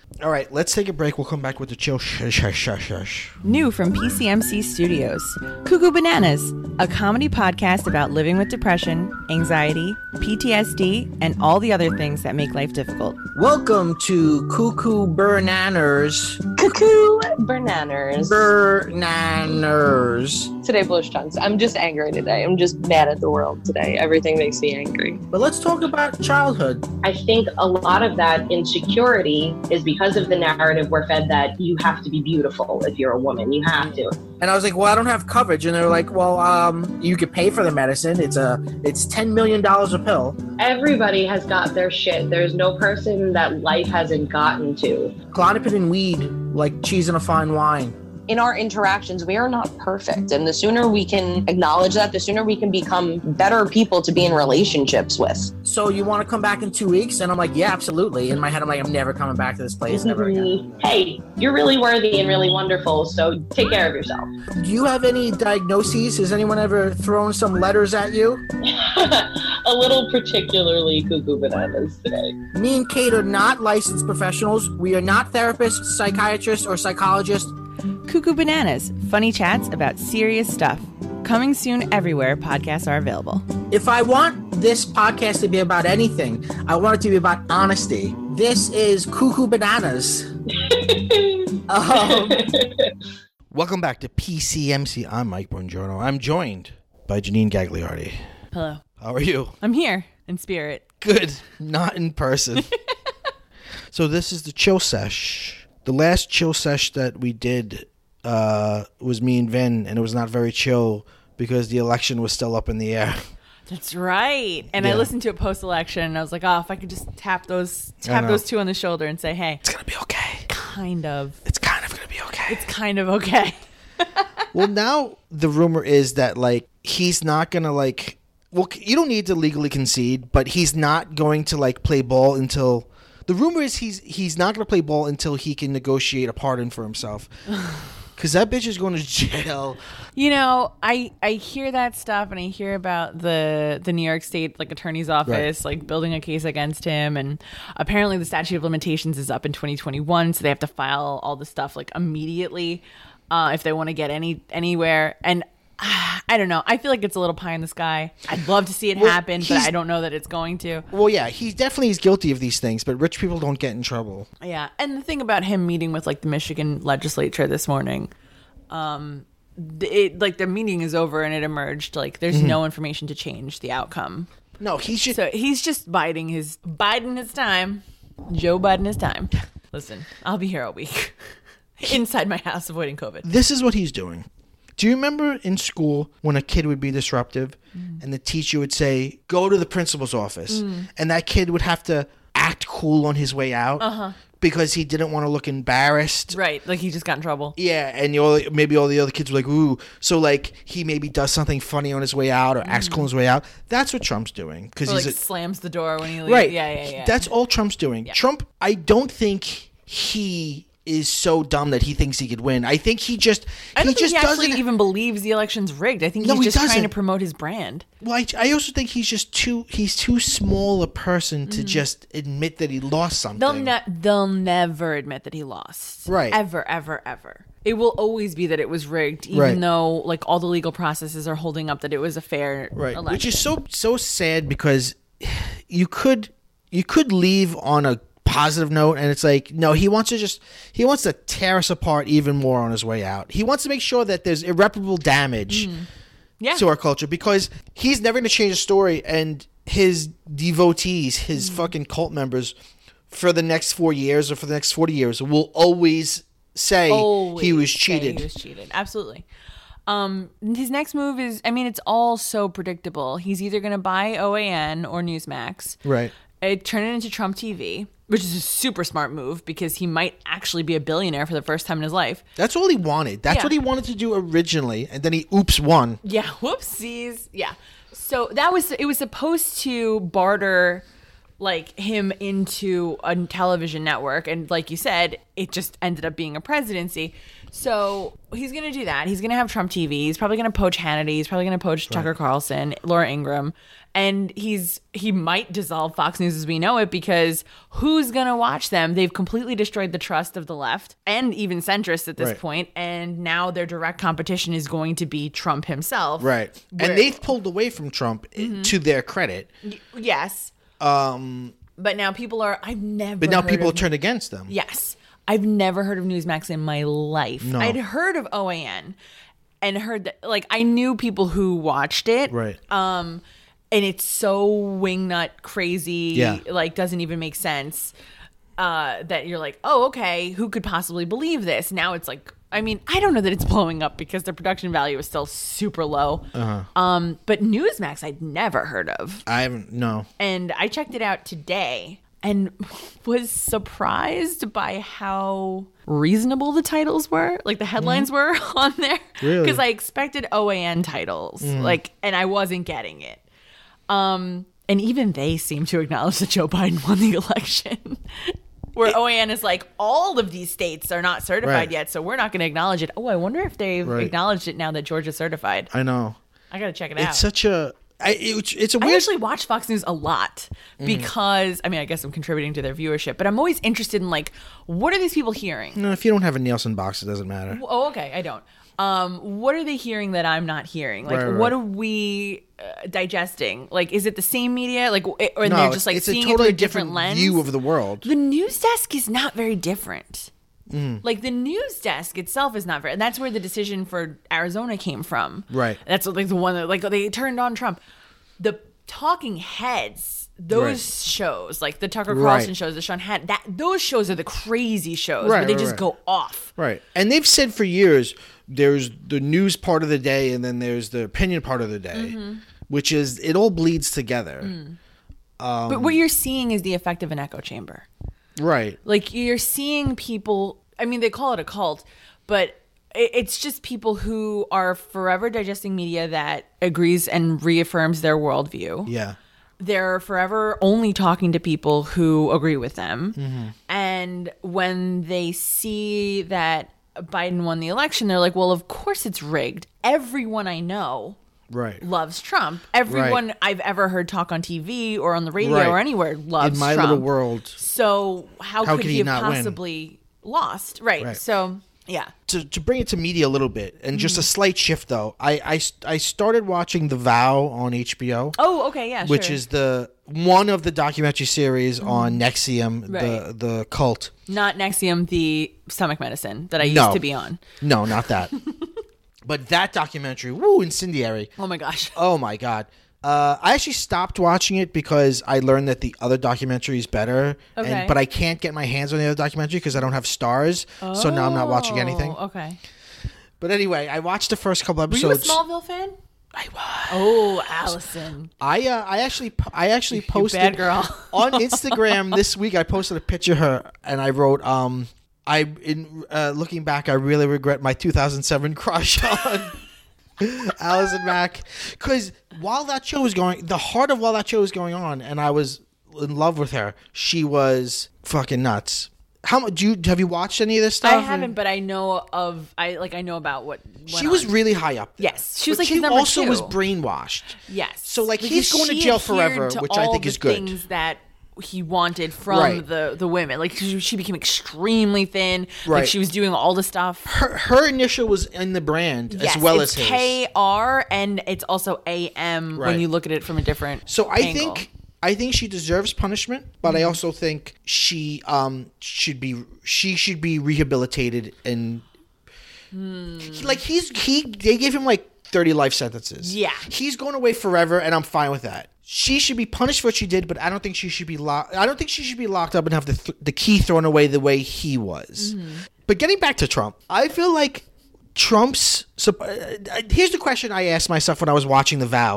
All right, let's take a break. We'll come back with the chill. New from PCMC Studios, Cuckoo Bananas, a comedy podcast about living with depression, anxiety, PTSD, and all the other things that make life difficult. Welcome to Cuckoo Bananas. Cuckoo Bananas. Bananas. Today, Bush Tongues. I'm just angry today. I'm just mad at the world today. Everything makes me angry. But let's talk about childhood. I think a lot of that insecurity is because of the narrative we're fed that you have to be beautiful if you're a woman. You have to. And I was like, well, I don't have coverage. And they're like, well, you could pay for the medicine. It's $10 million a pill. Everybody has got their shit. There's no person that life hasn't gotten to. Klonopin and weed, like cheese and a fine wine. In our interactions, we are not perfect. And the sooner we can acknowledge that, the sooner we can become better people to be in relationships with. So you want to come back in 2 weeks? And I'm like, yeah, absolutely. In my head, I'm like, I'm never coming back to this place ever again. Hey, you're really worthy and really wonderful, so take care of yourself. Do you have any diagnoses? Has anyone ever thrown some letters at you? A little particularly Cuckoo Bananas today. Me and Kate are not licensed professionals. We are not therapists, psychiatrists, or psychologists. Cuckoo Bananas, funny chats about serious stuff. Coming soon everywhere podcasts are available. If I want this podcast to be about anything, I want it to be about honesty. This is Cuckoo Bananas. Welcome back to PCMC. I'm Mike Buongiorno. I'm joined by Janine Gagliardi. Hello. How are you? I'm here in spirit. Good. Not in person. So this is the chill sesh. The last chill sesh that we did was me and Vin, and it was not very chill because the election was still up in the air. That's right. And Yeah. I listened to it post-election, and I was like, oh, if I could just tap those two on the shoulder and say, hey, It's going to be okay. kind of. It's kind of going to be okay. It's kind of okay. Well, now the rumor is that, like, he's not going to, like... Well, you don't need to legally concede, but he's not going to, like, play ball until... The rumor is he's not going to play ball until he can negotiate a pardon for himself. Because that bitch is going to jail. You know, I hear that stuff, and I hear about the New York State attorney's office like building a case against him, and apparently the statute of limitations is up in 2021, so they have to file all the stuff like immediately if they want to get anywhere. And I don't know. I feel like it's a little pie in the sky. I'd love to see it happen, but I don't know that it's going to. Well, yeah, he definitely is guilty of these things, but rich people don't get in trouble. Yeah, and the thing about him meeting with the Michigan legislature this morning, the meeting is over and it emerged there's no information to change the outcome. No, he's just biding his time. Joe Biden his time. Listen, I'll be here all week inside my house avoiding COVID. This is what he's doing. Do you remember in school when a kid would be disruptive and the teacher would say, go to the principal's office, and that kid would have to act cool on his way out because he didn't want to look embarrassed? Right, like he just got in trouble. Yeah, and maybe all the other kids were like, ooh. So he maybe does something funny on his way out or acts cool on his way out. That's what Trump's doing. Because he slams the door when he leaves. Right. Yeah. That's all Trump's doing. Yeah. Trump, I don't think he is so dumb that he thinks he could win. I think he just doesn't even believes the election's rigged. I think he's just trying to promote his brand. Well, I also think he's too small a person to just admit that he lost something. They'll never admit that he lost. Right. Ever, ever, ever. It will always be that it was rigged, even though all the legal processes are holding up that it was a fair election. Which is so sad because you could leave on a positive note, and it's like, no, he wants to tear us apart even more on his way out. He wants to make sure that there's irreparable damage to our culture, because he's never going to change the story, and his devotees, his fucking cult members, for the next 4 years or for the next 40 years will always say he was cheated. He was cheated. Absolutely. His next move is, it's all so predictable. He's either going to buy OAN or Newsmax. Right. Turn it into Trump TV, which is a super smart move because he might actually be a billionaire for the first time in his life. That's all he wanted. That's what he wanted to do originally, and then he won. Yeah, whoopsies. Yeah. So it was supposed to barter like him into a television network, and like you said, it just ended up being a presidency. So he's going to do that. He's going to have Trump TV. He's probably going to poach Hannity. He's probably going to poach Tucker Carlson, Laura Ingraham. And he might dissolve Fox News as we know it, because who's going to watch them? They've completely destroyed the trust of the left and even centrists at this point. And now their direct competition is going to be Trump himself. Right. And they've pulled away from Trump to their credit. Yes. But now people are, turn against them. Yes. I've never heard of Newsmax in my life. No. I'd heard of OAN and heard that, like, I knew people who watched it. Right. And it's so wingnut crazy, like, doesn't even make sense, that you're like, oh, okay, who could possibly believe this? Now it's like, I mean, I don't know that it's blowing up because the production value is still super low. But Newsmax I'd never heard of. I haven't, no. And I checked it out today and was surprised by how reasonable the titles were, like the headlines were on there. Really? Because I expected OAN titles, like, and I wasn't getting it. And even they seem to acknowledge that Joe Biden won the election. Where OAN is like, all of these states are not certified yet, so we're not going to acknowledge it. Oh, I wonder if they've acknowledged it now that Georgia's certified. I know. I got to check it out. It's such a... it's a weird... I actually watch Fox News a lot because, I mean, I guess I'm contributing to their viewership, but I'm always interested in, like, what are these people hearing? No, if you don't have a Nielsen box, it doesn't matter. Oh, okay, I don't. What are they hearing that I'm not hearing? Like, what are we digesting? Like, is it the same media? Like, or they're just like seeing it through a different lens? View of the world. The news desk is not very different. Like, the news desk itself is not very, and that's where the decision for Arizona came from. Right. That's like the one that, like, they turned on Trump. The talking heads, those shows, like the Tucker Carlson shows, the Sean Hannity, those shows are the crazy shows where they just go off. Right. And they've said for years, there's the news part of the day and then there's the opinion part of the day, which is, it all bleeds together. But what you're seeing is the effect of an echo chamber. Right. Like, you're seeing people, I mean, they call it a cult, but it's just people who are forever digesting media that agrees and reaffirms their worldview. Yeah. They're forever only talking to people who agree with them. And when they see that Biden won the election, they're like, well, of course it's rigged. Everyone I know loves Trump. Everyone I've ever heard talk on TV or on the radio or anywhere loves Trump. In my little world. So how could he have possibly lost? Right. So, yeah. To bring it to media a little bit, and just a slight shift though, I started watching The Vow on HBO. Oh, okay, yeah, which is the one of the documentary series on Nexium, the cult. Not Nexium, the stomach medicine that I used to be on. No, not that. But that documentary, woo, incendiary. Oh my gosh. Oh my God. I actually stopped watching it because I learned that the other documentary is better. Okay. But I can't get my hands on the other documentary because I don't have Stars. So now I'm not watching anything. Okay. But anyway, I watched the first couple episodes. Were you a Smallville fan? I was. Oh, Allison. I actually posted bad girl. on Instagram this week. I posted a picture of her and I wrote, looking back, I really regret my 2007 crush on Allison Mack, because while that show was going, while that show was going on, and I was in love with her, she was fucking nuts. Have you watched any of this stuff? I haven't, but I know about what she was really high up there. Yes, she was but like his number 2. Also was brainwashed. Yes, so like he's going to jail forever, which I think is good. Things that he wanted from the women, like she became extremely thin. Like she was doing all the stuff. Her initial was in the brand as well as his. KR, and it's also AM when you look at it from a different. So I think she deserves punishment, but I also think she should be rehabilitated and they gave him like 30 life sentences. Yeah, he's going away forever, and I'm fine with that. She should be punished for what she did, but I don't think she should be locked. I don't think she should be locked up and have the key thrown away the way he was. But getting back to Trump, I feel like Trump's. Here's the question I asked myself when I was watching The Vow: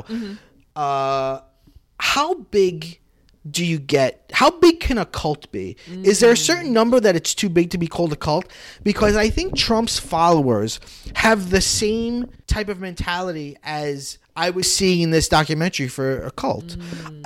how big do you get? How big can a cult be? Is there a certain number that it's too big to be called a cult? Because I think Trump's followers have the same type of mentality as I was seeing this documentary for a cult,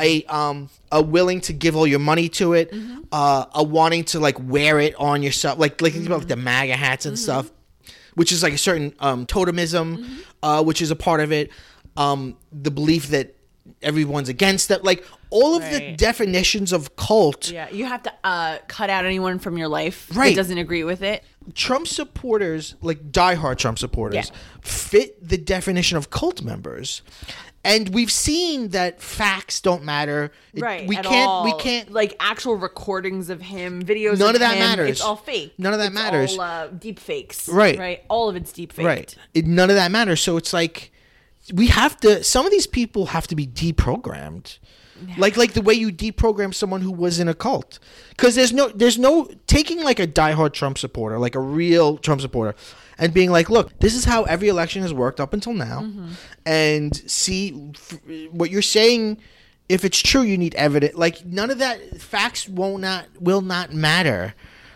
a willing to give all your money to it, a wanting to like wear it on yourself, like think about like the MAGA hats and stuff, which is like a certain totemism, which is a part of it. The belief that everyone's against that, like all of the definitions of cult. Yeah, you have to cut out anyone from your life Right. that doesn't agree with it. Trump supporters, like diehard Trump supporters, fit the definition of cult members. And we've seen that facts don't matter. Right. We at can't. all. We can't. Like actual recordings of him, videos. None of of that him, matters. It's all fake. None of that matters. All deep fakes. Right. Right. All of it's deep faked. Right. None of that matters. So it's like we have to. Some of these people have to be deprogrammed. Like the way you deprogram someone who was in a cult, because there's no taking like a diehard Trump supporter, like a real Trump supporter, and being like, look, this is how every election has worked up until now, and see what you're saying. If it's true, you need evidence. Like none of that facts will not matter.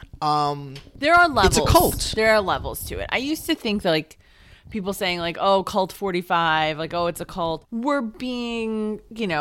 There are levels. It's a cult. There are levels to it. I used to think that like people saying like, oh, cult 45, like, oh, it's a cult. We're being,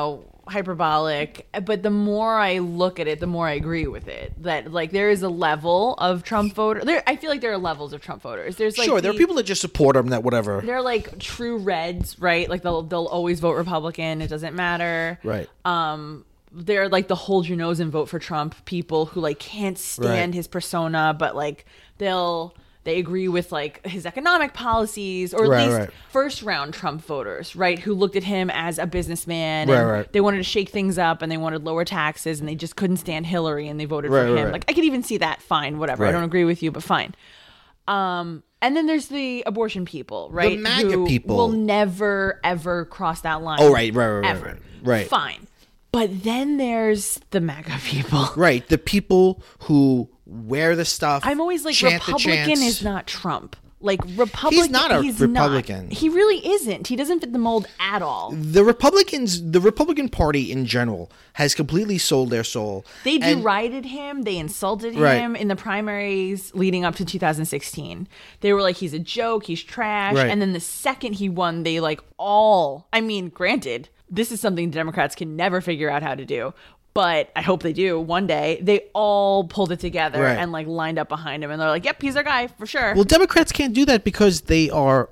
hyperbolic, but the more I look at it, the more I agree with it. That like there is a level of Trump voter. I feel like there are levels of Trump voters. There's like There are people that just support him. That whatever. They're like true reds, right? Like they'll always vote Republican. It doesn't matter. Right. They're like the hold your nose and vote for Trump people who like can't stand his persona, but like they agree with like his economic policies, or at least first round Trump voters, right? Who looked at him as a businessman and they wanted to shake things up and they wanted lower taxes and they just couldn't stand Hillary and they voted for him. Like I could even see that. Fine, whatever. I don't agree with you, but fine. And then there's the abortion people, right? The MAGA people will never ever cross that line. Oh, right. Ever. Right. Fine. But then there's the MAGA people. Right. The people who wear the stuff. I'm always like, chant Republican is not Trump. Like Republican, He's not a Republican. He really isn't. He doesn't fit the mold at all. The Republican Party in general has completely sold their soul. They derided him. They insulted him in the primaries leading up to 2016. They were like, he's a joke. He's trash. Right. And then the second he won, they like all, I mean, granted, this is something Democrats can never figure out how to do. But I hope they do one day. They all pulled it together and like lined up behind him, and they're like, "Yep, he's our guy for sure." Well, Democrats can't do that because they are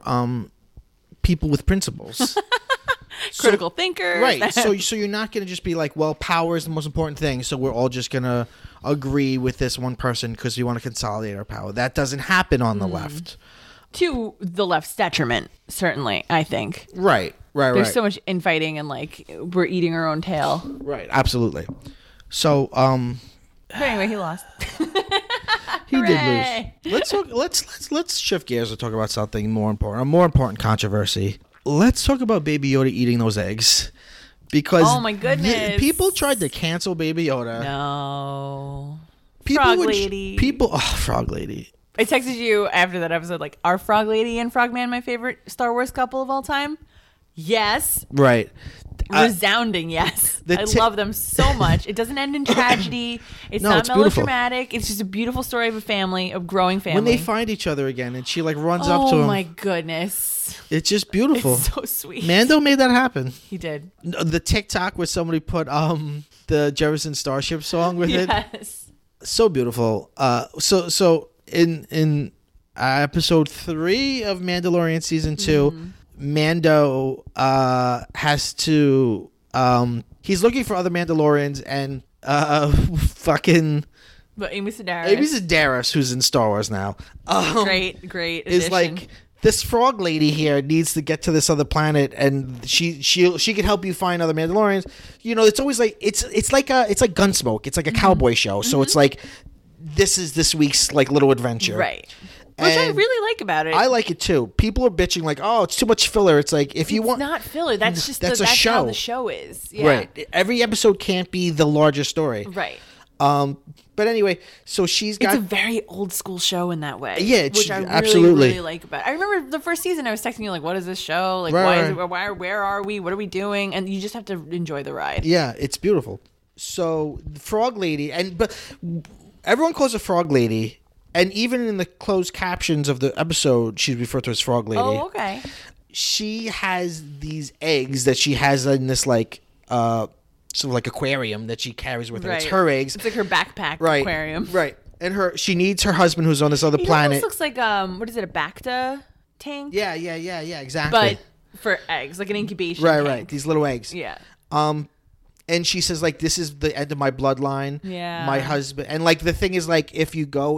people with principles, critical thinkers, right? So you're not going to just be like, "Well, power is the most important thing," so we're all just going to agree with this one person because we want to consolidate our power. That doesn't happen on the left. To the left's detriment, certainly. I think. Right. There's so much infighting and like we're eating our own tail. Right. Absolutely. So, But anyway, he lost. He did lose. Let's shift gears and talk about something more important, a more important controversy. Let's talk about Baby Yoda eating those eggs, because oh my goodness, people tried to cancel Baby Yoda. No, Frog Lady. Frog Lady. I texted you after that episode, like, are Frog Lady and Frogman my favorite Star Wars couple of all time? Yes. Right. Resounding yes. I love them so much. It doesn't end in tragedy. It's not melodramatic. It's just a beautiful story of a family, a growing family. When they find each other again and she like runs up to him. Oh my goodness. It's just beautiful. It's so sweet. Mando made that happen. He did. The TikTok where somebody put the Jefferson Starship song with it. Yes. So beautiful. So in episode 3 of Mandalorian season 2, Mando has to he's looking for other Mandalorians, and fucking But Amy Sedaris, who's in Star Wars now, great addition. is like, this frog lady here needs to get to this other planet, and she can help you find other Mandalorians. You know, it's always like it's like Gunsmoke. It's like a cowboy show. So it's like, this is this week's like little adventure, right? Which I really like about it. I like it too. People are bitching like, "Oh, it's too much filler." It's like, if you want, it's not filler. That's just that's that's show. how the show is. Yeah. Right. Every episode can't be the larger story. Right. But anyway, so she's got. It's a very old school show in that way. Yeah, which I really, absolutely really like about it. I remember the first season I was texting you like, what is this show? Like, where are we? What are we doing? And you just have to enjoy the ride. Yeah, it's beautiful. So the Frog Lady, but everyone calls her Frog Lady, and even in the closed captions of the episode, she's referred to as Frog Lady. Oh, okay. she has these eggs that she has in this like sort of like aquarium that she carries with her. It's her eggs. It's like her backpack Right. aquarium. Right. And she needs her husband who's on this other It planet. almost looks like what is it, a Bacta tank? Yeah, exactly. But for eggs, like an incubation right, tank. right. These little eggs. Yeah. And she says like, this is the end of my bloodline. Yeah. My husband. And like the thing is like, if you go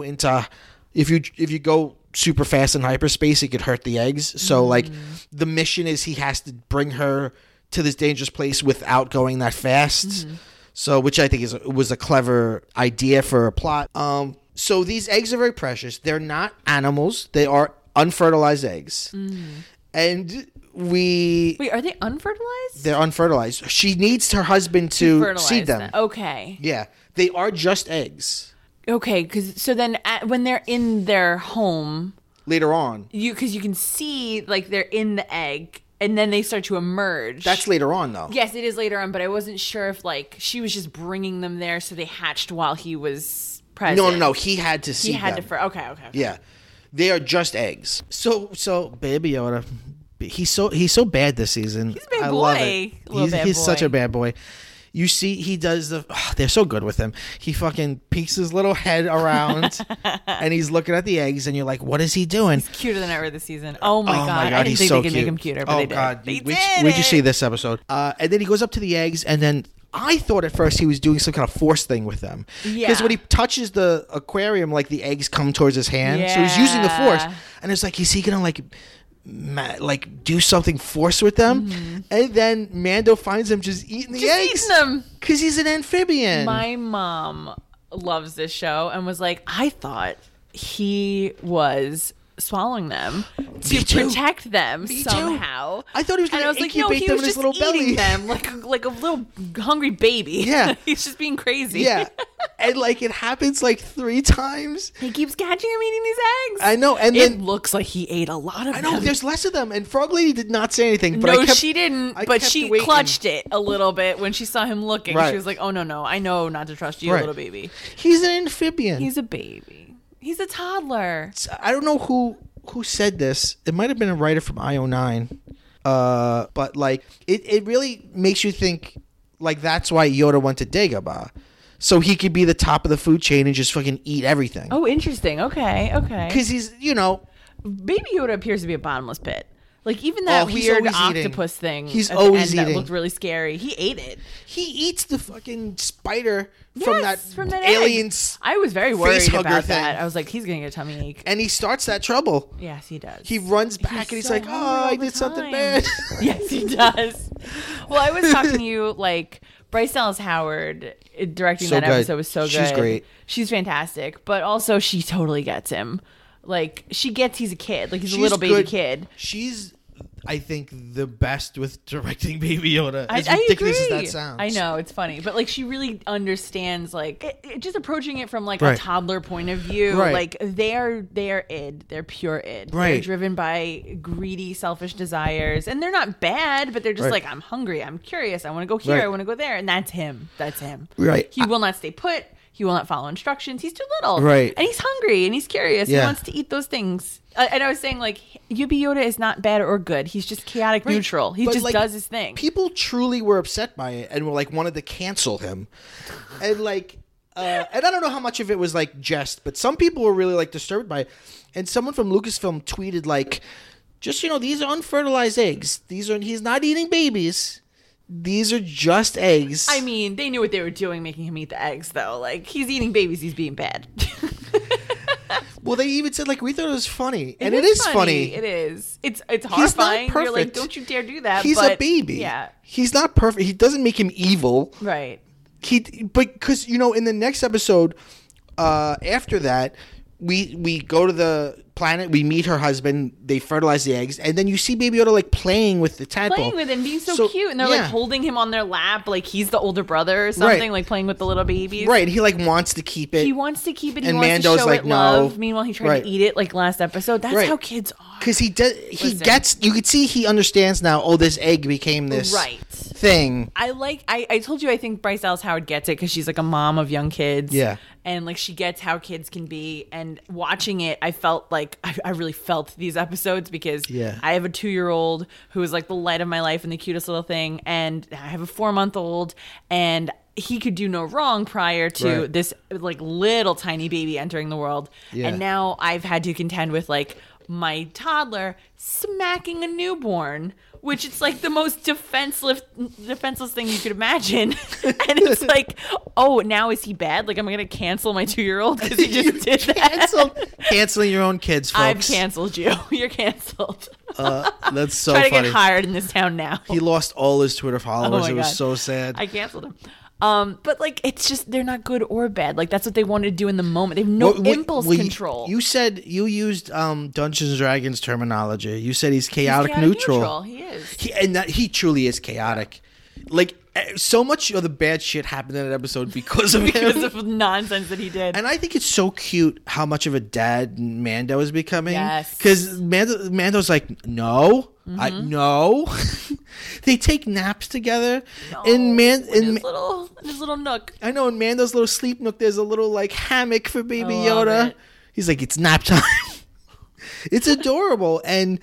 super fast in hyperspace, it could hurt the eggs. So like the mission is he has to bring her to this dangerous place without going that fast. So, which I think was a clever idea for a plot. So these eggs are very precious. They're not animals. They are unfertilized eggs. And Wait, are they unfertilized? they're unfertilized. She needs her husband to Fertilize seed them. Okay. Yeah. They are just eggs. Okay, because so then when they're in their home, Later on. because you can see like they're in the egg, and then they start to emerge. That's later on, though. Yes, it is later on, but I wasn't sure if like she was just bringing them there so they hatched while he was present. No. He had to seed He had them. to. Okay. Yeah, they are just eggs. So Baby Yoda, he's so bad this season. He's a bad I boy. love it. Little bad He's boy. such a bad boy. You see, he does they're so good with him. He fucking peeks his little head around, and he's looking at the eggs, and you're like, what is he doing? Cuter than ever this season. Oh my god! I didn't he's think so they could cute. make him cuter, but they did. God, They wait did. till you see this episode. And then he goes up to the eggs, and then I thought at first he was doing some kind of force thing with them. Yeah. Because when he touches the aquarium, like the eggs come towards his hand, so he's using the force, Yeah. and it's like, is he gonna like do something force with them? And then Mando finds him just eating the Just eggs eating them. because he's an amphibian. My mom loves this show and was like, I thought he was swallowing them to too. protect them Me too. somehow. I thought he was And gonna I was like, no, incubate he them was in his just little eating belly. them like a little hungry baby. Yeah. He's just being crazy. Yeah, and like it happens like 3 times. He keeps catching him eating these eggs. I know, and it then looks like he ate a lot of I them. know there's less of them, and Frog Lady did not say anything. But No, I kept, she didn't. I But kept she waiting. clutched it a little bit when she saw him looking. Right. She was like, "Oh no, I know not to trust you, Right. little baby. He's an amphibian. He's a baby. He's a toddler." I don't know who said this. It might have been a writer from IO9. But like it really makes you think like that's why Yoda went to Dagobah. So he could be the top of the food chain and just fucking eat everything. Oh, interesting. Okay. Because he's, Baby Yoda appears to be a bottomless pit. Like even that he's weird always eating. octopus thing. He's at the always end eating. That looked really scary. He ate it. he eats the fucking spider Yes, from that egg. alien's I was very worried face hugger about thing. that. I was like, he's gonna get a tummy ache. and he starts that trouble. Yes, he does. He runs back and he's so like, hungry "Oh, all I the did something time." bad." Yes, he does. Well, I was talking to you like Bryce Dallas Howard directing So that good. episode was so good. She's great. She's fantastic, but also she totally gets him. Like she gets he's a kid. Like he's a She's little baby good. kid. She's, I think, the best with directing Baby Yoda. As I ridiculous agree. as that sounds. I know it's funny, but like she really understands like just approaching it from like Right. a toddler point of view. Right. Like they're id, they're pure id. They're Right. driven by greedy, selfish desires, and they're not bad, but they're just Right. like I'm hungry, I'm curious, I want to go here, Right. I want to go there, and that's him. That's him. Right. He will not stay put. He will not follow instructions. He's too little. Right. And he's hungry and he's curious. Yeah. He wants to eat those things. And I was saying, like, Baby Yoda is not bad or good. He's just chaotic neutral. He But, just like, does his thing. People truly were upset by it and were like wanted to cancel him, and like, and I don't know how much of it was like jest, but some people were really like disturbed by it. And someone from Lucasfilm tweeted like, just these are unfertilized eggs. He's not eating babies. These are just eggs. I mean, they knew what they were doing making him eat the eggs, though. Like, he's eating babies, he's being bad. Well, they even said like we thought it was funny, and It it is funny. It is. It's He's not horrifying. You're like, perfect. don't you dare do that. He's but, a baby. Yeah. He's not perfect. He doesn't make him evil. Right. But because in the next episode, after that, we go to the planet. We meet her husband. They fertilize the eggs, and then you see Baby Yoda like playing with the tadpole, Playing with him, being so cute. And they're like holding him on their lap like he's the older brother or something, Right. like playing with the little babies. Right. He like wants to keep it He wants to keep it. He And wants Mando's to show like, it love. no. Meanwhile, he tried Right. to eat it like last episode. That's Right. how kids are. because he does. He Listen. gets. You could see he understands now. Oh, this egg became this Right. thing. thing. I told you I think Bryce Dallas Howard gets it because she's like a mom of young kids. Yeah. And like she gets how kids can be. And watching it, I felt like I really felt these episodes because Yeah. I have a 2-year-old who is like the light of my life and the cutest little thing. And I have a 4-month-old and he could do no wrong prior to Right. this like little tiny baby entering the world. Yeah. And now I've had to contend with like my toddler smacking a newborn, which it's like the most defenseless thing you could imagine. And it's like, oh, now is he bad? Like, am I going to cancel my 2-year-old because he just did that? Canceling your own kids, folks. I've canceled you. You're canceled. That's so Try to funny. get hired in this town now. He lost all his Twitter followers. my It was God. so sad. I canceled him. But like, it's just, they're not good or bad. Like, that's what they wanted to do in the moment. They have no impulse control. You said you used Dungeons and Dragons terminology. You said he's chaotic neutral. He is. He truly is chaotic. Like, so much of the bad shit happened in that episode because of Because him. of nonsense that he did. And I think it's so cute how much of a dad Mando is becoming. Yes. Because Mando's like, no, no. They take naps together. in his little nook. I know in Mando's little sleep nook, there's a little like hammock for Baby I love Yoda. it. He's like, it's nap time. It's adorable. And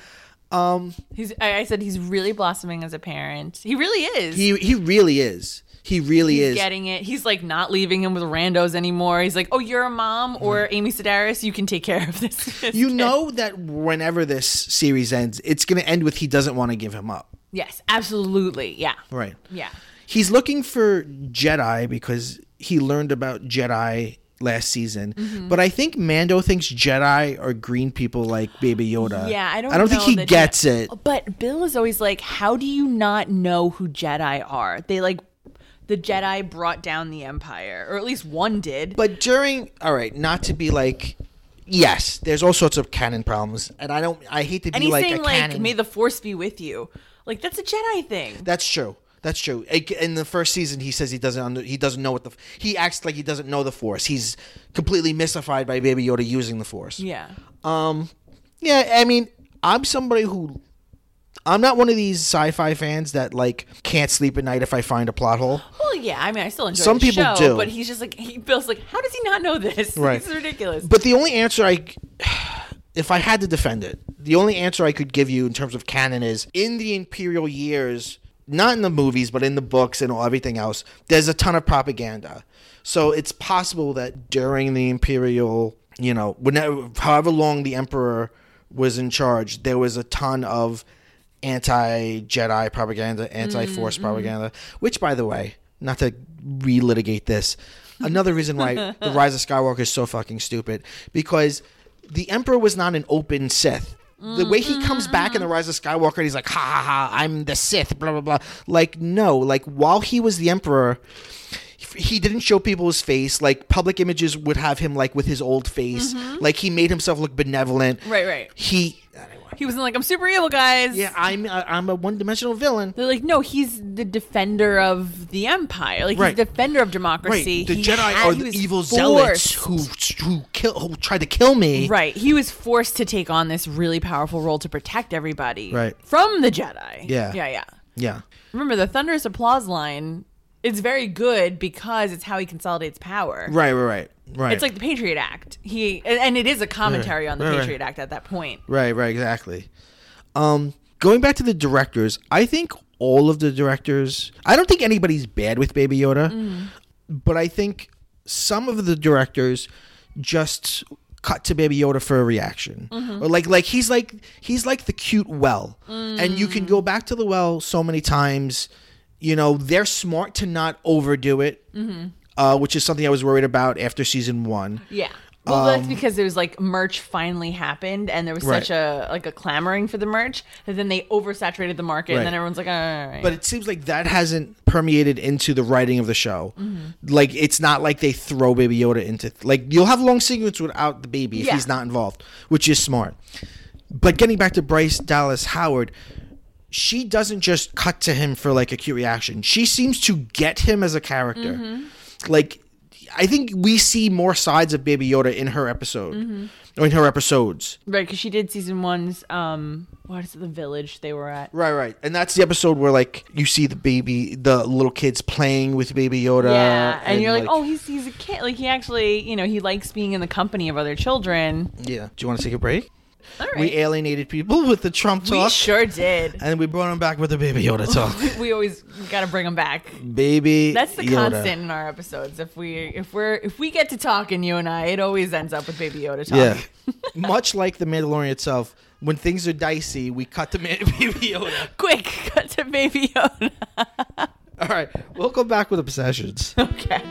I said he's really blossoming as a parent. He really is. he really is. He really He's is. getting it. He's like not leaving him with randos anymore. He's like, oh, you're a mom or Amy Sedaris. You can take care of this. You kid." know that whenever this series ends, it's going to end with he doesn't want to give him up. Yes, absolutely. Yeah. Right. Yeah. He's looking for Jedi because he learned about Jedi last season. Mm-hmm. But I think Mando thinks Jedi are green people like Baby Yoda. Yeah, I don't think know he that gets it. But Bill is always like, how do you not know who Jedi are? They like, the Jedi brought down the Empire, or at least one did. But all right, not to be like, yes, there's all sorts of canon problems. And I hate to be And he's like saying a like, canon. may the Force be with you. Like, that's a Jedi thing. That's true. That's true. In the first season, he says he doesn't know he acts like he doesn't know the Force. He's completely mystified by Baby Yoda using the Force. Yeah. Yeah, I mean, I'm not one of these sci-fi fans that like can't sleep at night if I find a plot hole. Well, yeah. I mean, I still enjoy Some the people show, do. but he's just like, Bill's like, how does he not know this? Right. This is ridiculous. But the only answer if I had to defend it, the only answer I could give you in terms of canon is in the Imperial years, not in the movies, but in the books and everything else, there's a ton of propaganda. So it's possible that during the Imperial, however long the Emperor was in charge, there was a ton of anti-Jedi propaganda, anti-Force propaganda, which, by the way, not to relitigate this, another reason why The Rise of Skywalker is so fucking stupid, because the Emperor was not an open Sith. The way he comes back in The Rise of Skywalker, and he's like, ha ha ha, I'm the Sith, blah, blah, blah. Like, no. Like, while he was the Emperor, he didn't show people his face. Like, public images would have him, like, with his old face. Like, he made himself look benevolent. Right. He wasn't like, I'm super evil, guys. Yeah, I'm a one-dimensional villain. They're like, no, he's the defender of the Empire. Like, Right. he's the defender of democracy. Right. The He Jedi are he the was evil forced. zealots who tried to kill me. Right. He was forced to take on this really powerful role to protect everybody. Right. From the Jedi. Yeah. Yeah. Remember, the thunderous applause line is very good because it's how he consolidates power. Right. It's like the Patriot Act. And it is a commentary on the Right. Patriot Act at that point. Right, exactly. Going back to the directors, I think all of the directors, I don't think anybody's bad with Baby Yoda, but I think some of the directors just cut to Baby Yoda for a reaction. Or like he's like the cute well. And you can go back to the well so many times. They're smart to not overdo it, which is something I was worried about after season 1. Yeah. Well, that's because there was like merch finally happened, and there was such a clamoring for the merch that then they oversaturated the market, and then everyone's like, all right. But it seems like that hasn't permeated into the writing of the show. Like, it's not like they throw Baby Yoda into like you'll have a long sequence without the baby if he's not involved, which is smart. But getting back to Bryce Dallas Howard, she doesn't just cut to him for like a cute reaction. She seems to get him as a character. Like, I think we see more sides of Baby Yoda in her episode or in her episodes. Right, because she did season 1's, what is it, the village they were at. Right. And that's the episode where like you see the little kids playing with Baby Yoda. Yeah, and you're like, oh, he's a kid. Like he actually, he likes being in the company of other children. Yeah. Do you want to take a break? All right. We alienated people with the Trump talk. We sure did. And we brought them back with the Baby Yoda talk. We always got to bring them back. Baby That's the Yoda. constant in our episodes. If we get to talking, you and I, it always ends up with Baby Yoda talk. Yeah. Much like the Mandalorian itself, when things are dicey, we cut to Baby Yoda. Quick, cut to Baby Yoda. All right, we'll come back with obsessions. Okay.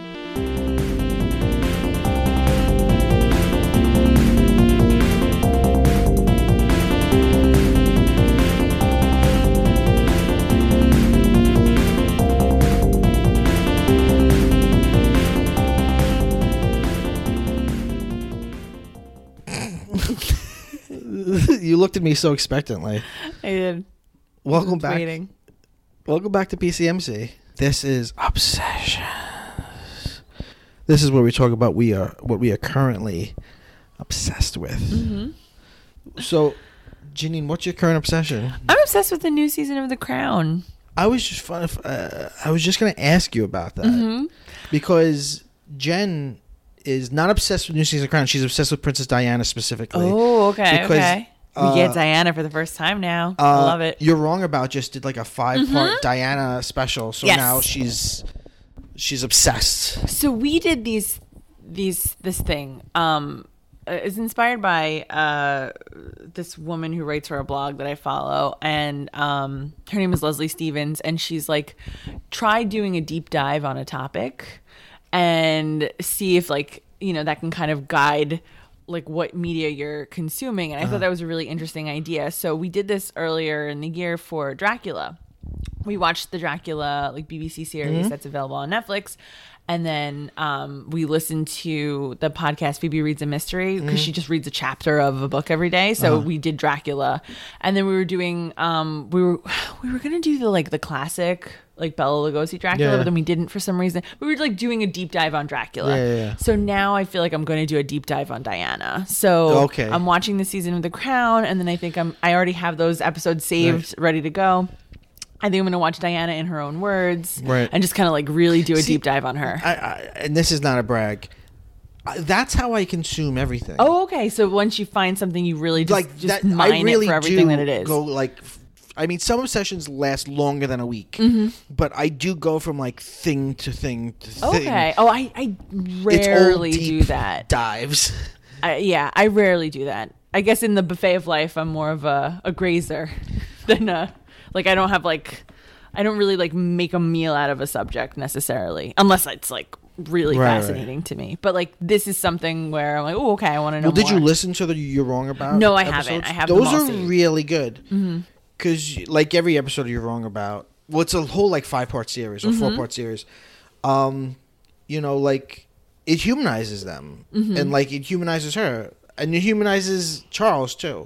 You looked at me so expectantly. I did. Welcome back. Waiting. Welcome back to PCMC. This is Obsessions. This is where we talk about what we are currently obsessed with. Mm-hmm. So, Janine, what's your current obsession? I'm obsessed with the new season of The Crown. I was just going to ask you about that because Jen is not obsessed with new season of Crown. She's obsessed with Princess Diana specifically. Oh, okay. Because, okay. We get Diana for the first time now. I love it. You're Wrong About just did like a 5-part Diana special, so Yes. now she's obsessed. So we did this thing. It's inspired by this woman who writes for a blog that I follow, and her name is Leslie Stevens, and she's like, try doing a deep dive on a topic and see if like that can kind of guide like what media you're consuming. And I thought that was a really interesting idea. So we did this earlier in the year for Dracula. We watched the Dracula like BBC series that's available on Netflix. And then we listened to the podcast Phoebe Reads a Mystery because she just reads a chapter of a book every day. So we did Dracula, and then we were doing we were gonna do the classic like Bela Lugosi Dracula, but then we didn't for some reason. We were like doing a deep dive on Dracula. Yeah. So now I feel like I'm going to do a deep dive on Diana. So Okay. I'm watching the season of The Crown, and then I think I already have those episodes saved, ready to go. I think I'm going to watch Diana in her own words, and just kind of like really do a deep dive on her. And this is not a brag. That's how I consume everything. Oh, okay. So once you find something, you really just mine I really it for everything do that it is. Go like, I mean, some obsessions last longer than a week, but I do go from like thing to thing to thing. Okay. Oh, I rarely do that. Dives. I rarely do that. I guess in the buffet of life, I'm more of a grazer than a. Like I don't really like make a meal out of a subject necessarily, unless it's like really fascinating to me. But like this is something where I'm like, oh, okay, I want to know. Well, did more. you listen to the You're Wrong About? No, I episodes? haven't. I have those them all are saved. really good because like every episode of You're Wrong About. Well, it's a whole like 5-part series or 4-part series. Like it humanizes them, and like it humanizes her, and it humanizes Charles too.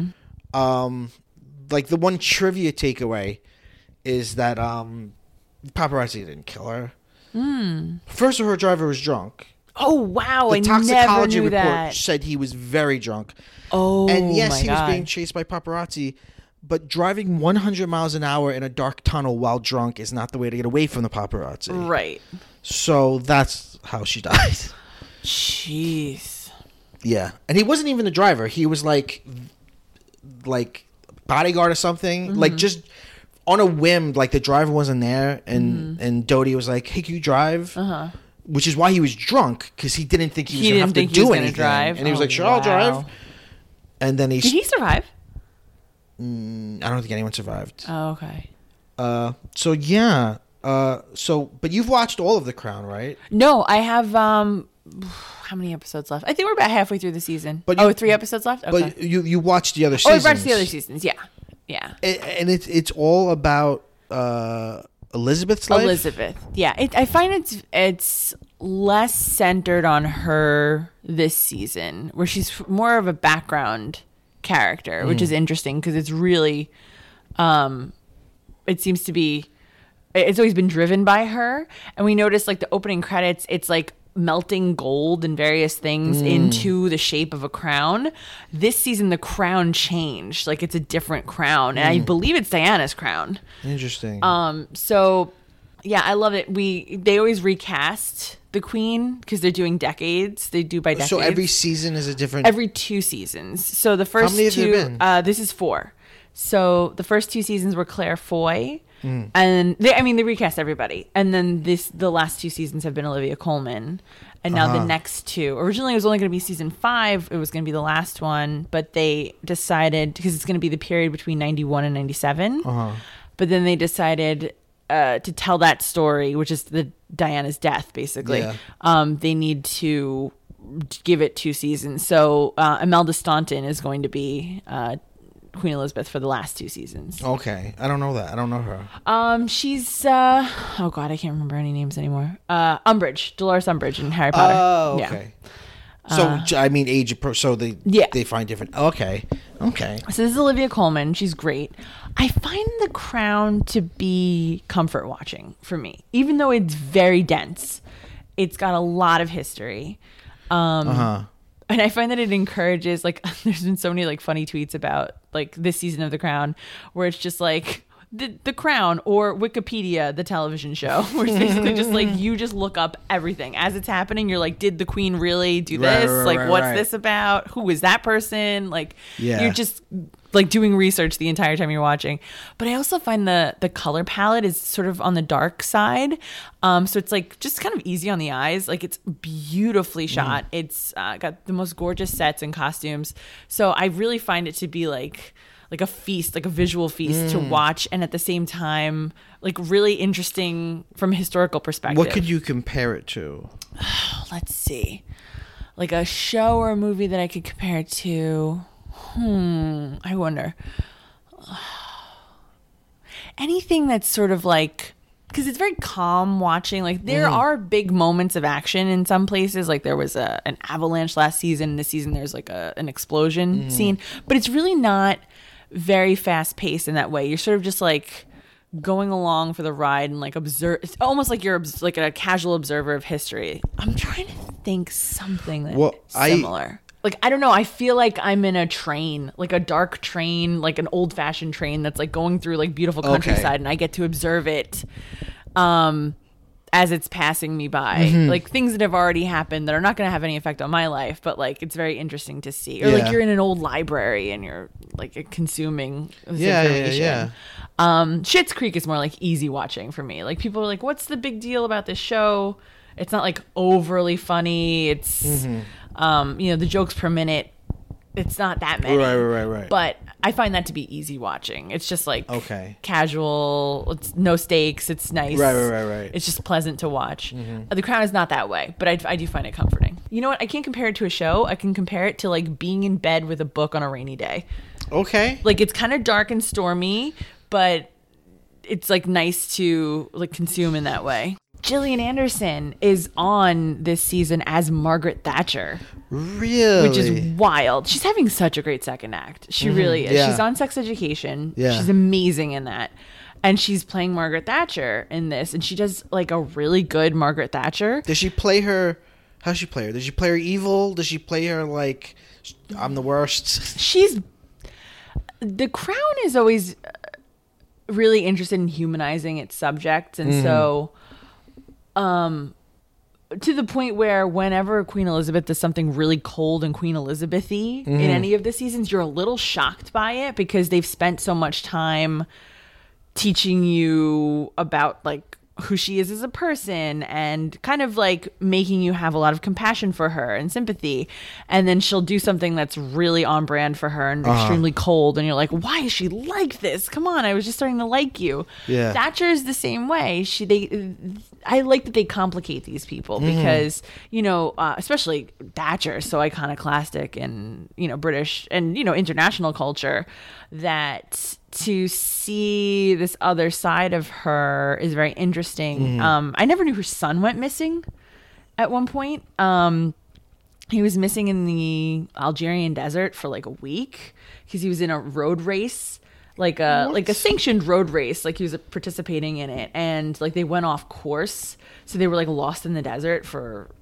Like the one trivia takeaway is that paparazzi didn't kill her. First of all, her driver was drunk. Oh wow! The I never toxicology knew report that. said he was very drunk. Oh, and yes, my he was God. being chased by paparazzi. But driving 100 miles an hour in a dark tunnel while drunk is not the way to get away from the paparazzi. Right. So that's how she died. Jeez. Yeah, and he wasn't even the driver. He was like bodyguard or something. Like just on a whim, like the driver wasn't there, and Dodie was like, "Hey, can you drive?" Which is why he was drunk, because he didn't think he was going to have to do anything. Drive. And he was like, "Sure, I'll drive." And then Did he survive? I don't think anyone survived. Oh, okay. So yeah. But you've watched all of The Crown, right? No, I have. How many episodes left? I think we're about halfway through the season. But 3 episodes left. Okay. But you watched the other Oh, seasons. I've watched the other seasons. Yeah. And it's all about Elizabeth's life. Elizabeth. Yeah, I find it's less centered on her this season, where she's more of a background character, which is interesting because it's really, it seems to be, it's always been driven by her. And we noticed like the opening credits, it's like melting gold and various things into the shape of a crown. This season, the crown changed. Like, it's a different crown. And I believe it's Diana's crown. Interesting. So yeah, I love it. They always recast the queen because they're doing decades. They do by decades. So every season is a different. Every 2 seasons. So the first How many have two, there been? This is 4. So the first 2 seasons were Claire Foy, and they recast everybody. And then the last 2 seasons have been Olivia Colman, and now the next 2. Originally, it was only going to be season 5. It was going to be the last one, but they decided because it's going to be the period between 91 and 97. But then they decided to tell that story, which is Diana's death, basically. Yeah. They need to give it 2 seasons. So Imelda Staunton is going to be Queen Elizabeth for the last 2 seasons. Okay, I don't know that. I don't know her. She's oh god, I can't remember any names anymore. Umbridge, Dolores Umbridge in Harry Potter. Oh, okay. So I mean, age approach. So they find different. Okay. So this is Olivia Colman. She's great. I find The Crown to be comfort watching for me, even though it's very dense. It's got a lot of history. And I find that it encourages, like, there's been so many like funny tweets about like this season of The Crown where it's just like the Crown or Wikipedia, the television show, where it's basically just like you just look up everything as it's happening. You're like, did the Queen really do this? What's this about? Who is that person? Like, you're just like doing research the entire time you're watching. But I also find the color palette is sort of on the dark side. So it's like just kind of easy on the eyes. Like, it's beautifully shot. It's got the most gorgeous sets and costumes. So I really find it to be like a feast, like a visual feast to watch, and at the same time, like really interesting from a historical perspective. What could you compare it to? Let's see. Like a show or a movie that I could compare it to. I wonder. Anything that's sort of like, because it's very calm watching. Like, there are big moments of action in some places. Like, there was an avalanche last season. This season, there's like an explosion scene. But it's really not very fast paced in that way. You're sort of just like going along for the ride and like observe. It's almost like you're like a casual observer of history. I'm trying to think something that's similar. Like, I don't know. I feel like I'm in a train, like a dark train, like an old fashioned train that's like going through like beautiful countryside, and I get to observe it as it's passing me by. Like, things that have already happened that are not going to have any effect on my life, but like it's very interesting to see. Or like you're in an old library and you're like consuming this information. Schitt's Creek is more like easy watching for me. Like, people are like, what's the big deal about this show? It's not like overly funny. It's the jokes per minute, it's not that many. Right. But I find that to be easy watching. It's just like casual. It's no stakes. It's nice. Right. It's just pleasant to watch. The Crown is not that way, but I do find it comforting. You know what? I can't compare it to a show. I can compare it to like being in bed with a book on a rainy day. Okay. Like, it's kind of dark and stormy, but it's like nice to like consume in that way. Gillian Anderson is on this season as Margaret Thatcher. Really? Which is wild. She's having such a great second act. She really is. Yeah. She's on Sex Education. Yeah. She's amazing in that. And she's playing Margaret Thatcher in this. And she does like a really good Margaret Thatcher. Does she play her? How does she play her? Does she play her evil? Does she play her like, I'm the worst? The Crown is always really interested in humanizing its subjects. And so to the point where whenever Queen Elizabeth does something really cold and Queen Elizabeth-y in any of the seasons, you're a little shocked by it because they've spent so much time teaching you about like who she is as a person and kind of like making you have a lot of compassion for her and sympathy. And then she'll do something that's really on brand for her and extremely cold. And you're like, why is she like this? Come on. I was just starting to like you. Yeah. Thatcher is the same way. I like that they complicate these people because, especially Thatcher is so iconoclastic in, British and, international culture, that to see this other side of her is very interesting. I never knew her son went missing at one point. He was missing in the Algerian desert for like a week because he was in a road race, like a sanctioned road race. Like, he was participating in it, and like they went off course, so they were like lost in the desert for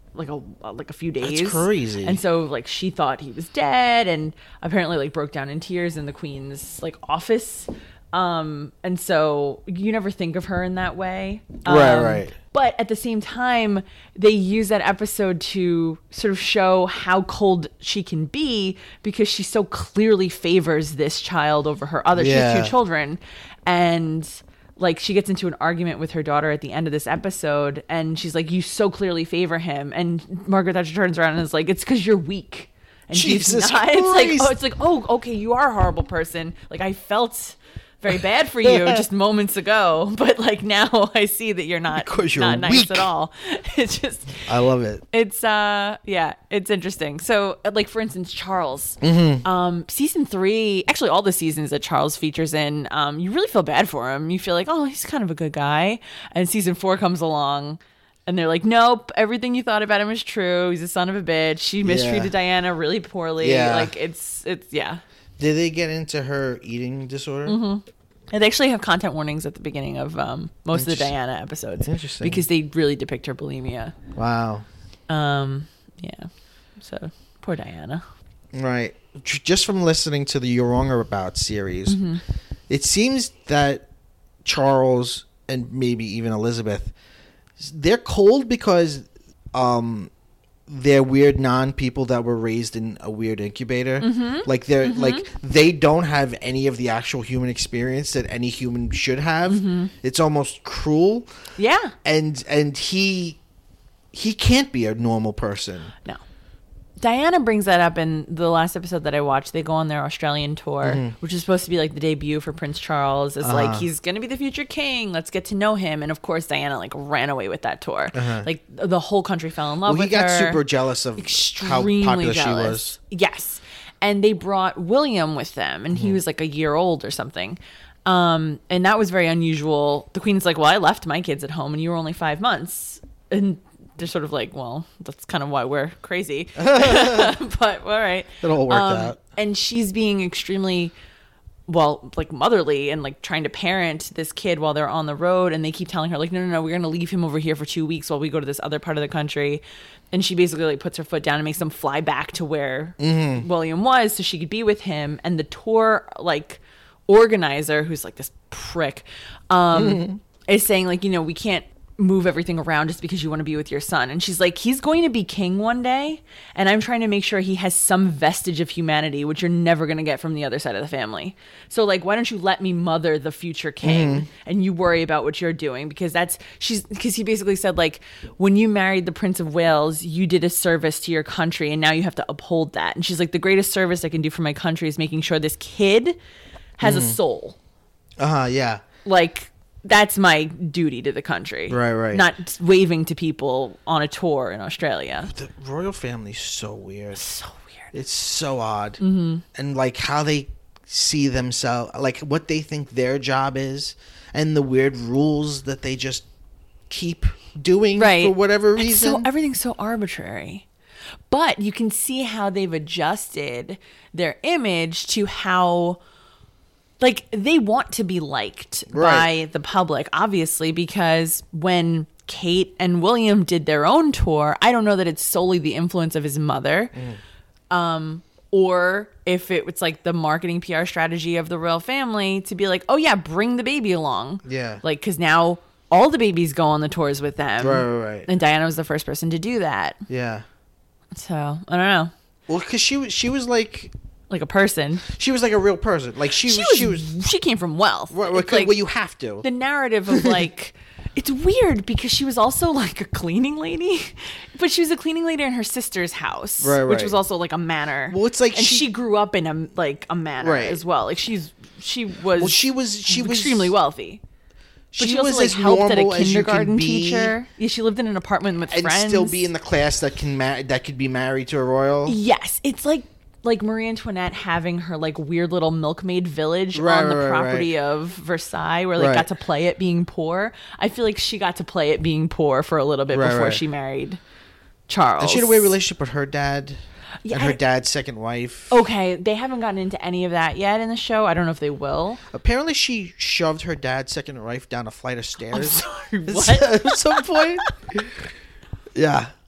like a few days. That's crazy. And so like she thought he was dead, and apparently like broke down in tears in the queen's like office. And so you never think of her in that way. Right. But at the same time, they use that episode to sort of show how cold she can be, because she so clearly favors this child over her other. She has 2 children, and like she gets into an argument with her daughter at the end of this episode, and she's like, "You so clearly favor him," and Margaret Thatcher turns around and is like, "It's because you're weak." And Jesus she's not. Christ. It's like, oh, okay, you are a horrible person. Like I felt very bad for you just moments ago, but like now I see that you're not Because you're not nice weak. at all. It's just, I love it. it's it's interesting. So like for instance, Charles, season 3, actually all the seasons that Charles features in, you really feel bad for him. You feel like, oh, he's kind of a good guy. And season 4 comes along, and they're like, nope, everything you thought about him is true. He's a son of a bitch. She mistreated Diana really poorly. Yeah. Like it's Did they get into her eating disorder? And they actually have content warnings at the beginning of most of the Diana episodes. Interesting. Because they really depict her bulimia. Wow. Yeah. So poor Diana. Right. Just from listening to the You're Wrong About series, it seems that Charles and maybe even Elizabeth, they're cold because they're weird non-people that were raised in a weird incubator. Like they're like they don't have any of the actual human experience that any human should have. It's almost cruel. Yeah. And he can't be a normal person. No. Diana brings that up in the last episode that I watched. They go on their Australian tour, which is supposed to be like the debut for Prince Charles. It's like, he's going to be the future king. Let's get to know him. And of course, Diana like ran away with that tour. Like the whole country fell in love with her. He got super jealous of Extremely how popular jealous. she was. Yes. And they brought William with them, and he was like a year old or something. And that was very unusual. The Queen's like, well, I left my kids at home and you were only 5 months. And they're sort of like, well, that's kind of why we're crazy. But all right. It all worked out. And she's being extremely, well, like motherly and like trying to parent this kid while they're on the road. And they keep telling her like, no, we're going to leave him over here for 2 weeks while we go to this other part of the country. And she basically like puts her foot down and makes them fly back to where William was so she could be with him. And the tour like organizer, who's like this prick, is saying like, we can't move everything around just because you want to be with your son. And she's like, he's going to be king one day, and I'm trying to make sure he has some vestige of humanity, which you're never going to get from the other side of the family. So like, why don't you let me mother the future king and you worry about what you're doing? Because he basically said like, when you married the Prince of Wales, you did a service to your country, and now you have to uphold that. And she's like, the greatest service I can do for my country is making sure this kid has a soul. Yeah. Like, that's my duty to the country. Right. Not waving to people on a tour in Australia. The royal family's so weird. So weird. It's so odd. And like how they see themselves, like what they think their job is, and the weird rules that they just keep doing for whatever reason. So everything's so arbitrary. But you can see how they've adjusted their image to how, like, they want to be liked by the public, obviously, because when Kate and William did their own tour, I don't know that it's solely the influence of his mother, or if it's like the marketing PR strategy of the royal family to be like, oh yeah, bring the baby along. Yeah. Like, because now all the babies go on the tours with them. Right. And Diana was the first person to do that. Yeah. So, I don't know. Well, because she was like Like a person. she was like a real person. Like she came from wealth. Well, It's like you have to. the narrative of like, it's weird because she was also like a cleaning lady, but she was a cleaning lady in her sister's house, which was also like a manor. Well, it's like and she grew up in a manor as well. Like she was extremely wealthy. But she also like helped at a kindergarten teacher. Yeah, she lived in an apartment with friends. And still be in the class that could be married to a royal. Yes, it's like Marie Antoinette having her like weird little milkmaid village on the property of Versailles, where they got to play it being poor. I feel like she got to play it being poor for a little bit before she married Charles. And she had a weird relationship with her dad. Yeah, and her dad's second wife. Okay, they haven't gotten into any of that yet in the show. I don't know if they will. Apparently, she shoved her dad's second wife down a flight of stairs. I'm sorry, what? At some point. Yeah.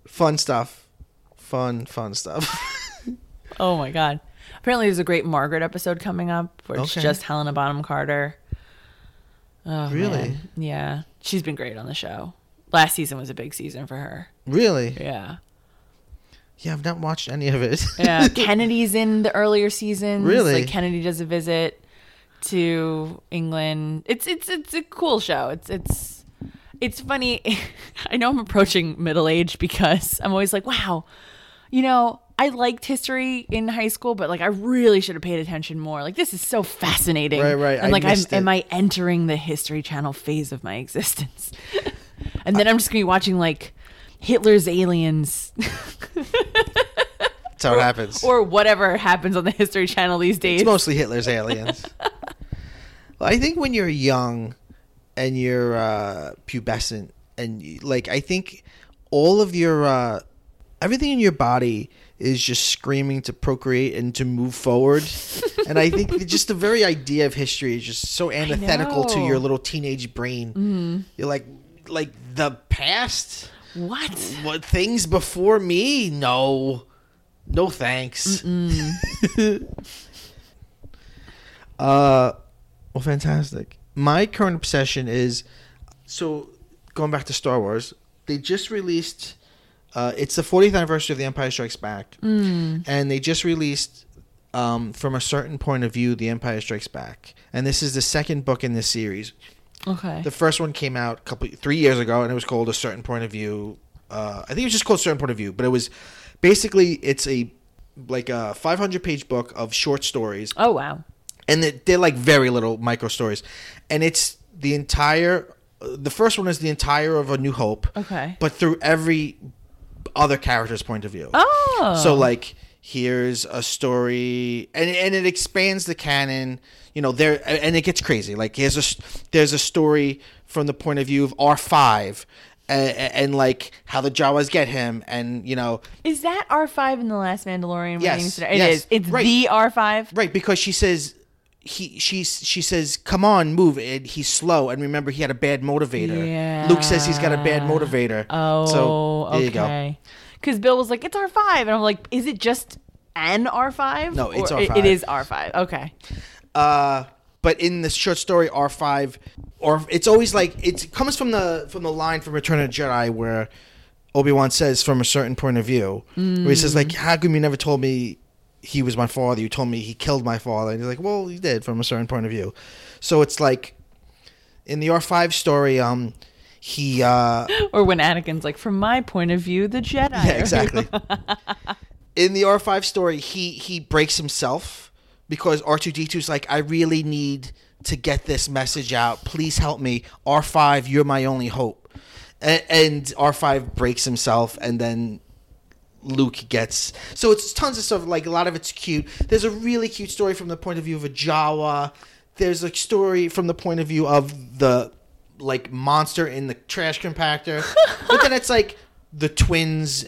Fun stuff. Fun stuff. Oh my god. Apparently there's a great Margaret episode coming up where it's Okay. just Helena Bonham Carter. Oh, Really? man. Yeah. She's been great on the show. Last season was a big season for her. Really? Yeah. Yeah, I've not watched any of it. Yeah. Kennedy's in the earlier seasons. Really? Like Kennedy does a visit to England. It's a cool show. It's funny. I know I'm approaching middle age because I'm always like, wow, you know, I liked history in high school, but like I really should have paid attention more. Like this is so fascinating. Right. And like missed it. am I entering the History Channel phase of my existence? And then I'm just gonna be watching like Hitler's Aliens That's how it happens. or whatever happens on the History Channel these days. It's mostly Hitler's Aliens. Well, I think when you're young and you're pubescent, and like I think all of your everything in your body is just screaming to procreate and to move forward. And I think just the very idea of history is just so antithetical to your little teenage brain. Mm-hmm. You're like the past. What things before me? No thanks. Well, fantastic. My current obsession is, so going back to Star Wars, they just released, it's the 40th anniversary of The Empire Strikes Back, and they just released From a Certain Point of View, The Empire Strikes Back, and this is the second book in this series. Okay. The first one came out 3 years ago, and it was called A Certain Point of View. I think it was just called Certain Point of View, but it was basically it's a 500-page book of short stories. Oh wow. And they're like very little micro stories, and it's the entire. The first one is the entire of A New Hope. Okay. But through every other character's point of view. Oh. So like here's a story, and it expands the canon. You know, and it gets crazy. Like there's a story from the point of view of R5, and like how the Jawas get him, and you know. Is that R5 in The Last Mandalorian? Yes, It yes. is. It's Right. the R5. Right, because she says she says, "Come on, move." And he's slow, and remember he had a bad motivator. Yeah. Luke says he's got a bad motivator. Oh, so there you go. okay. Because Bill was like, "It's R5," and I'm like, "Is it just an R5?" No, it's Or R5. It is R5. Okay. But in this short story, R5, or it's always like it comes from the line from Return of the Jedi where Obi-Wan says, "From a certain point of view," where he says like, "How come you never told me he was my father? You told me he killed my father." And he's like, "Well, he did from a certain point of view." So it's like in the R5 story, he Or when Anakin's like, "From my point of view, the Jedi." yeah, exactly. In the R5 story, he breaks himself because R2-D2's like, "I really need to get this message out. Please help me. R5, you're my only hope." And R5 breaks himself, and then Luke gets. So it's tons of stuff. Like a lot of it's cute. There's a really cute story from the point of view of a Jawa. There's a story from the point of view of the like monster in the trash compactor. But then it's like the twins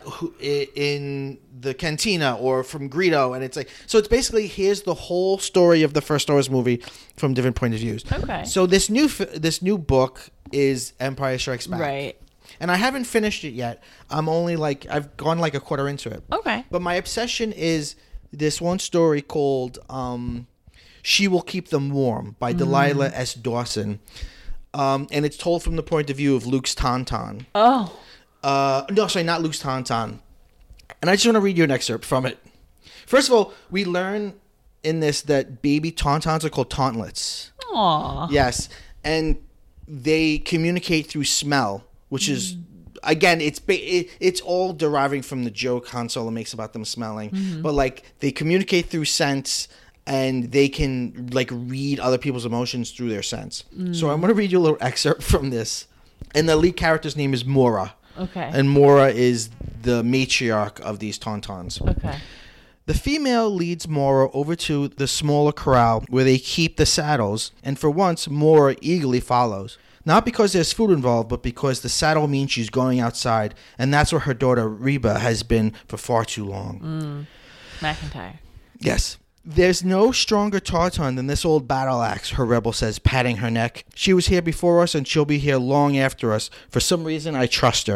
in the cantina, or from Greedo, and it's like, so it's basically here's the whole story of the first Star Wars movie from different point of views. Okay. So this new book is Empire Strikes Back. Right. And I haven't finished it yet. I've gone like a quarter into it. Okay. But my obsession is this one story called She Will Keep Them Warm by Delilah S. Dawson. And it's told from the point of view of Luke's Tauntaun. Oh. No, sorry, not Luke's Tauntaun. And I just want to read you an excerpt from it. First of all, we learn in this that baby Tauntauns are called tauntlets. Aw. Yes. And they communicate through smell, which is, again, it's all deriving from the joke Han Solo makes about them smelling. But like they communicate through sense, and they can like read other people's emotions through their sense. So I'm going to read you a little excerpt from this. And the lead character's name is Mora. Okay. And Mora is the matriarch of these Tauntauns. Okay. The female leads Mora over to the smaller corral where they keep the saddles, and for once, Mora eagerly follows. Not because there's food involved, but because the saddle means she's going outside, and that's where her daughter Reba has been for far too long. McIntyre. Yes. There's no stronger Tauntaun than this old battle axe, her rebel says, patting her neck. She was here before us, and she'll be here long after us. For some reason, I trust her.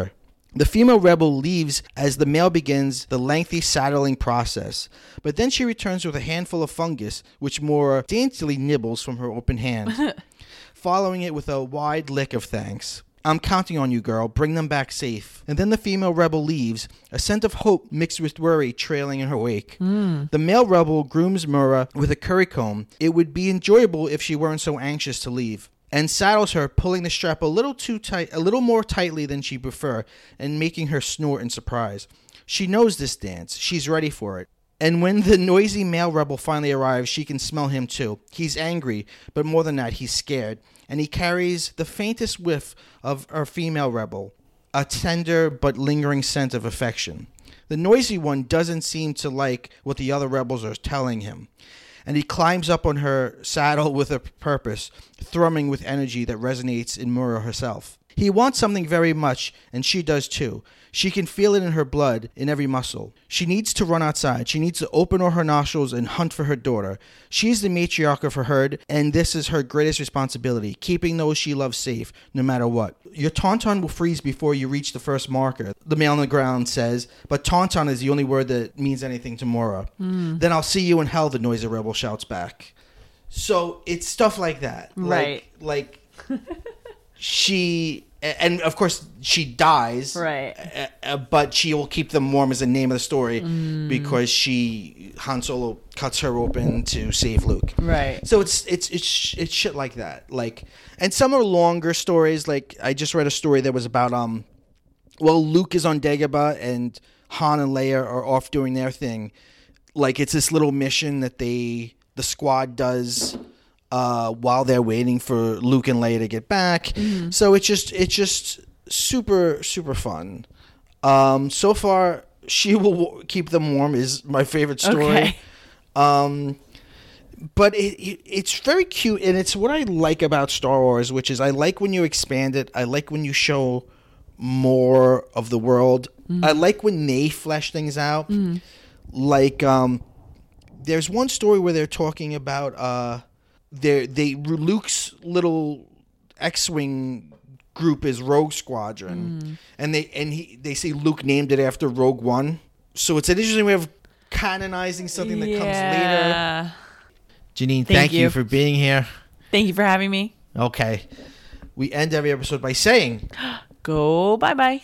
The female rebel leaves as the male begins the lengthy saddling process, but then she returns with a handful of fungus, which Mora daintily nibbles from her open hand, following it with a wide lick of thanks. I'm counting on you, girl. Bring them back safe. And then the female rebel leaves, a scent of hope mixed with worry trailing in her wake. The male rebel grooms Mura with a curry comb. It would be enjoyable if she weren't so anxious to leave, and saddles her, pulling the strap a little too tight, a little more tightly than she'd prefer, and making her snort in surprise. She knows this dance. She's ready for it. And when the noisy male rebel finally arrives, she can smell him too. He's angry, but more than that, he's scared. And he carries the faintest whiff of our female rebel, a tender but lingering scent of affection. The noisy one doesn't seem to like what the other rebels are telling him, and he climbs up on her saddle with a purpose, thrumming with energy that resonates in Mura herself. He wants something very much, and she does too. She can feel it in her blood, in every muscle. She needs to run outside. She needs to open her nostrils and hunt for her daughter. She's the matriarch of her herd, and this is her greatest responsibility, keeping those she loves safe, no matter what. Your tauntaun will freeze before you reach the first marker, the male on the ground says, but tauntaun is the only word that means anything to Mora. Then I'll see you in hell, the noisy rebel shouts back. So it's stuff like that. Right. Like she... And of course, she dies. Right. But she will keep them warm as the name of the story because Han Solo cuts her open to save Luke. Right. So it's shit like that. Like, and some are longer stories. Like I just read a story that was about Luke is on Dagobah and Han and Leia are off doing their thing. Like it's this little mission that the squad does. While they're waiting for Luke and Leia to get back. So it's just super, super fun. So far, She Will Keep Them Warm is my favorite story. Okay. But it's very cute, and it's what I like about Star Wars, which is I like when you expand it. I like when you show more of the world. I like when they flesh things out. Like, there's one story where they're talking about... Luke's little X-wing group is Rogue Squadron, and they say Luke named it after Rogue One. So it's an interesting way of canonizing something that comes later. Janine, thank you for being here. Thank you for having me. Okay, we end every episode by saying, "Go bye bye."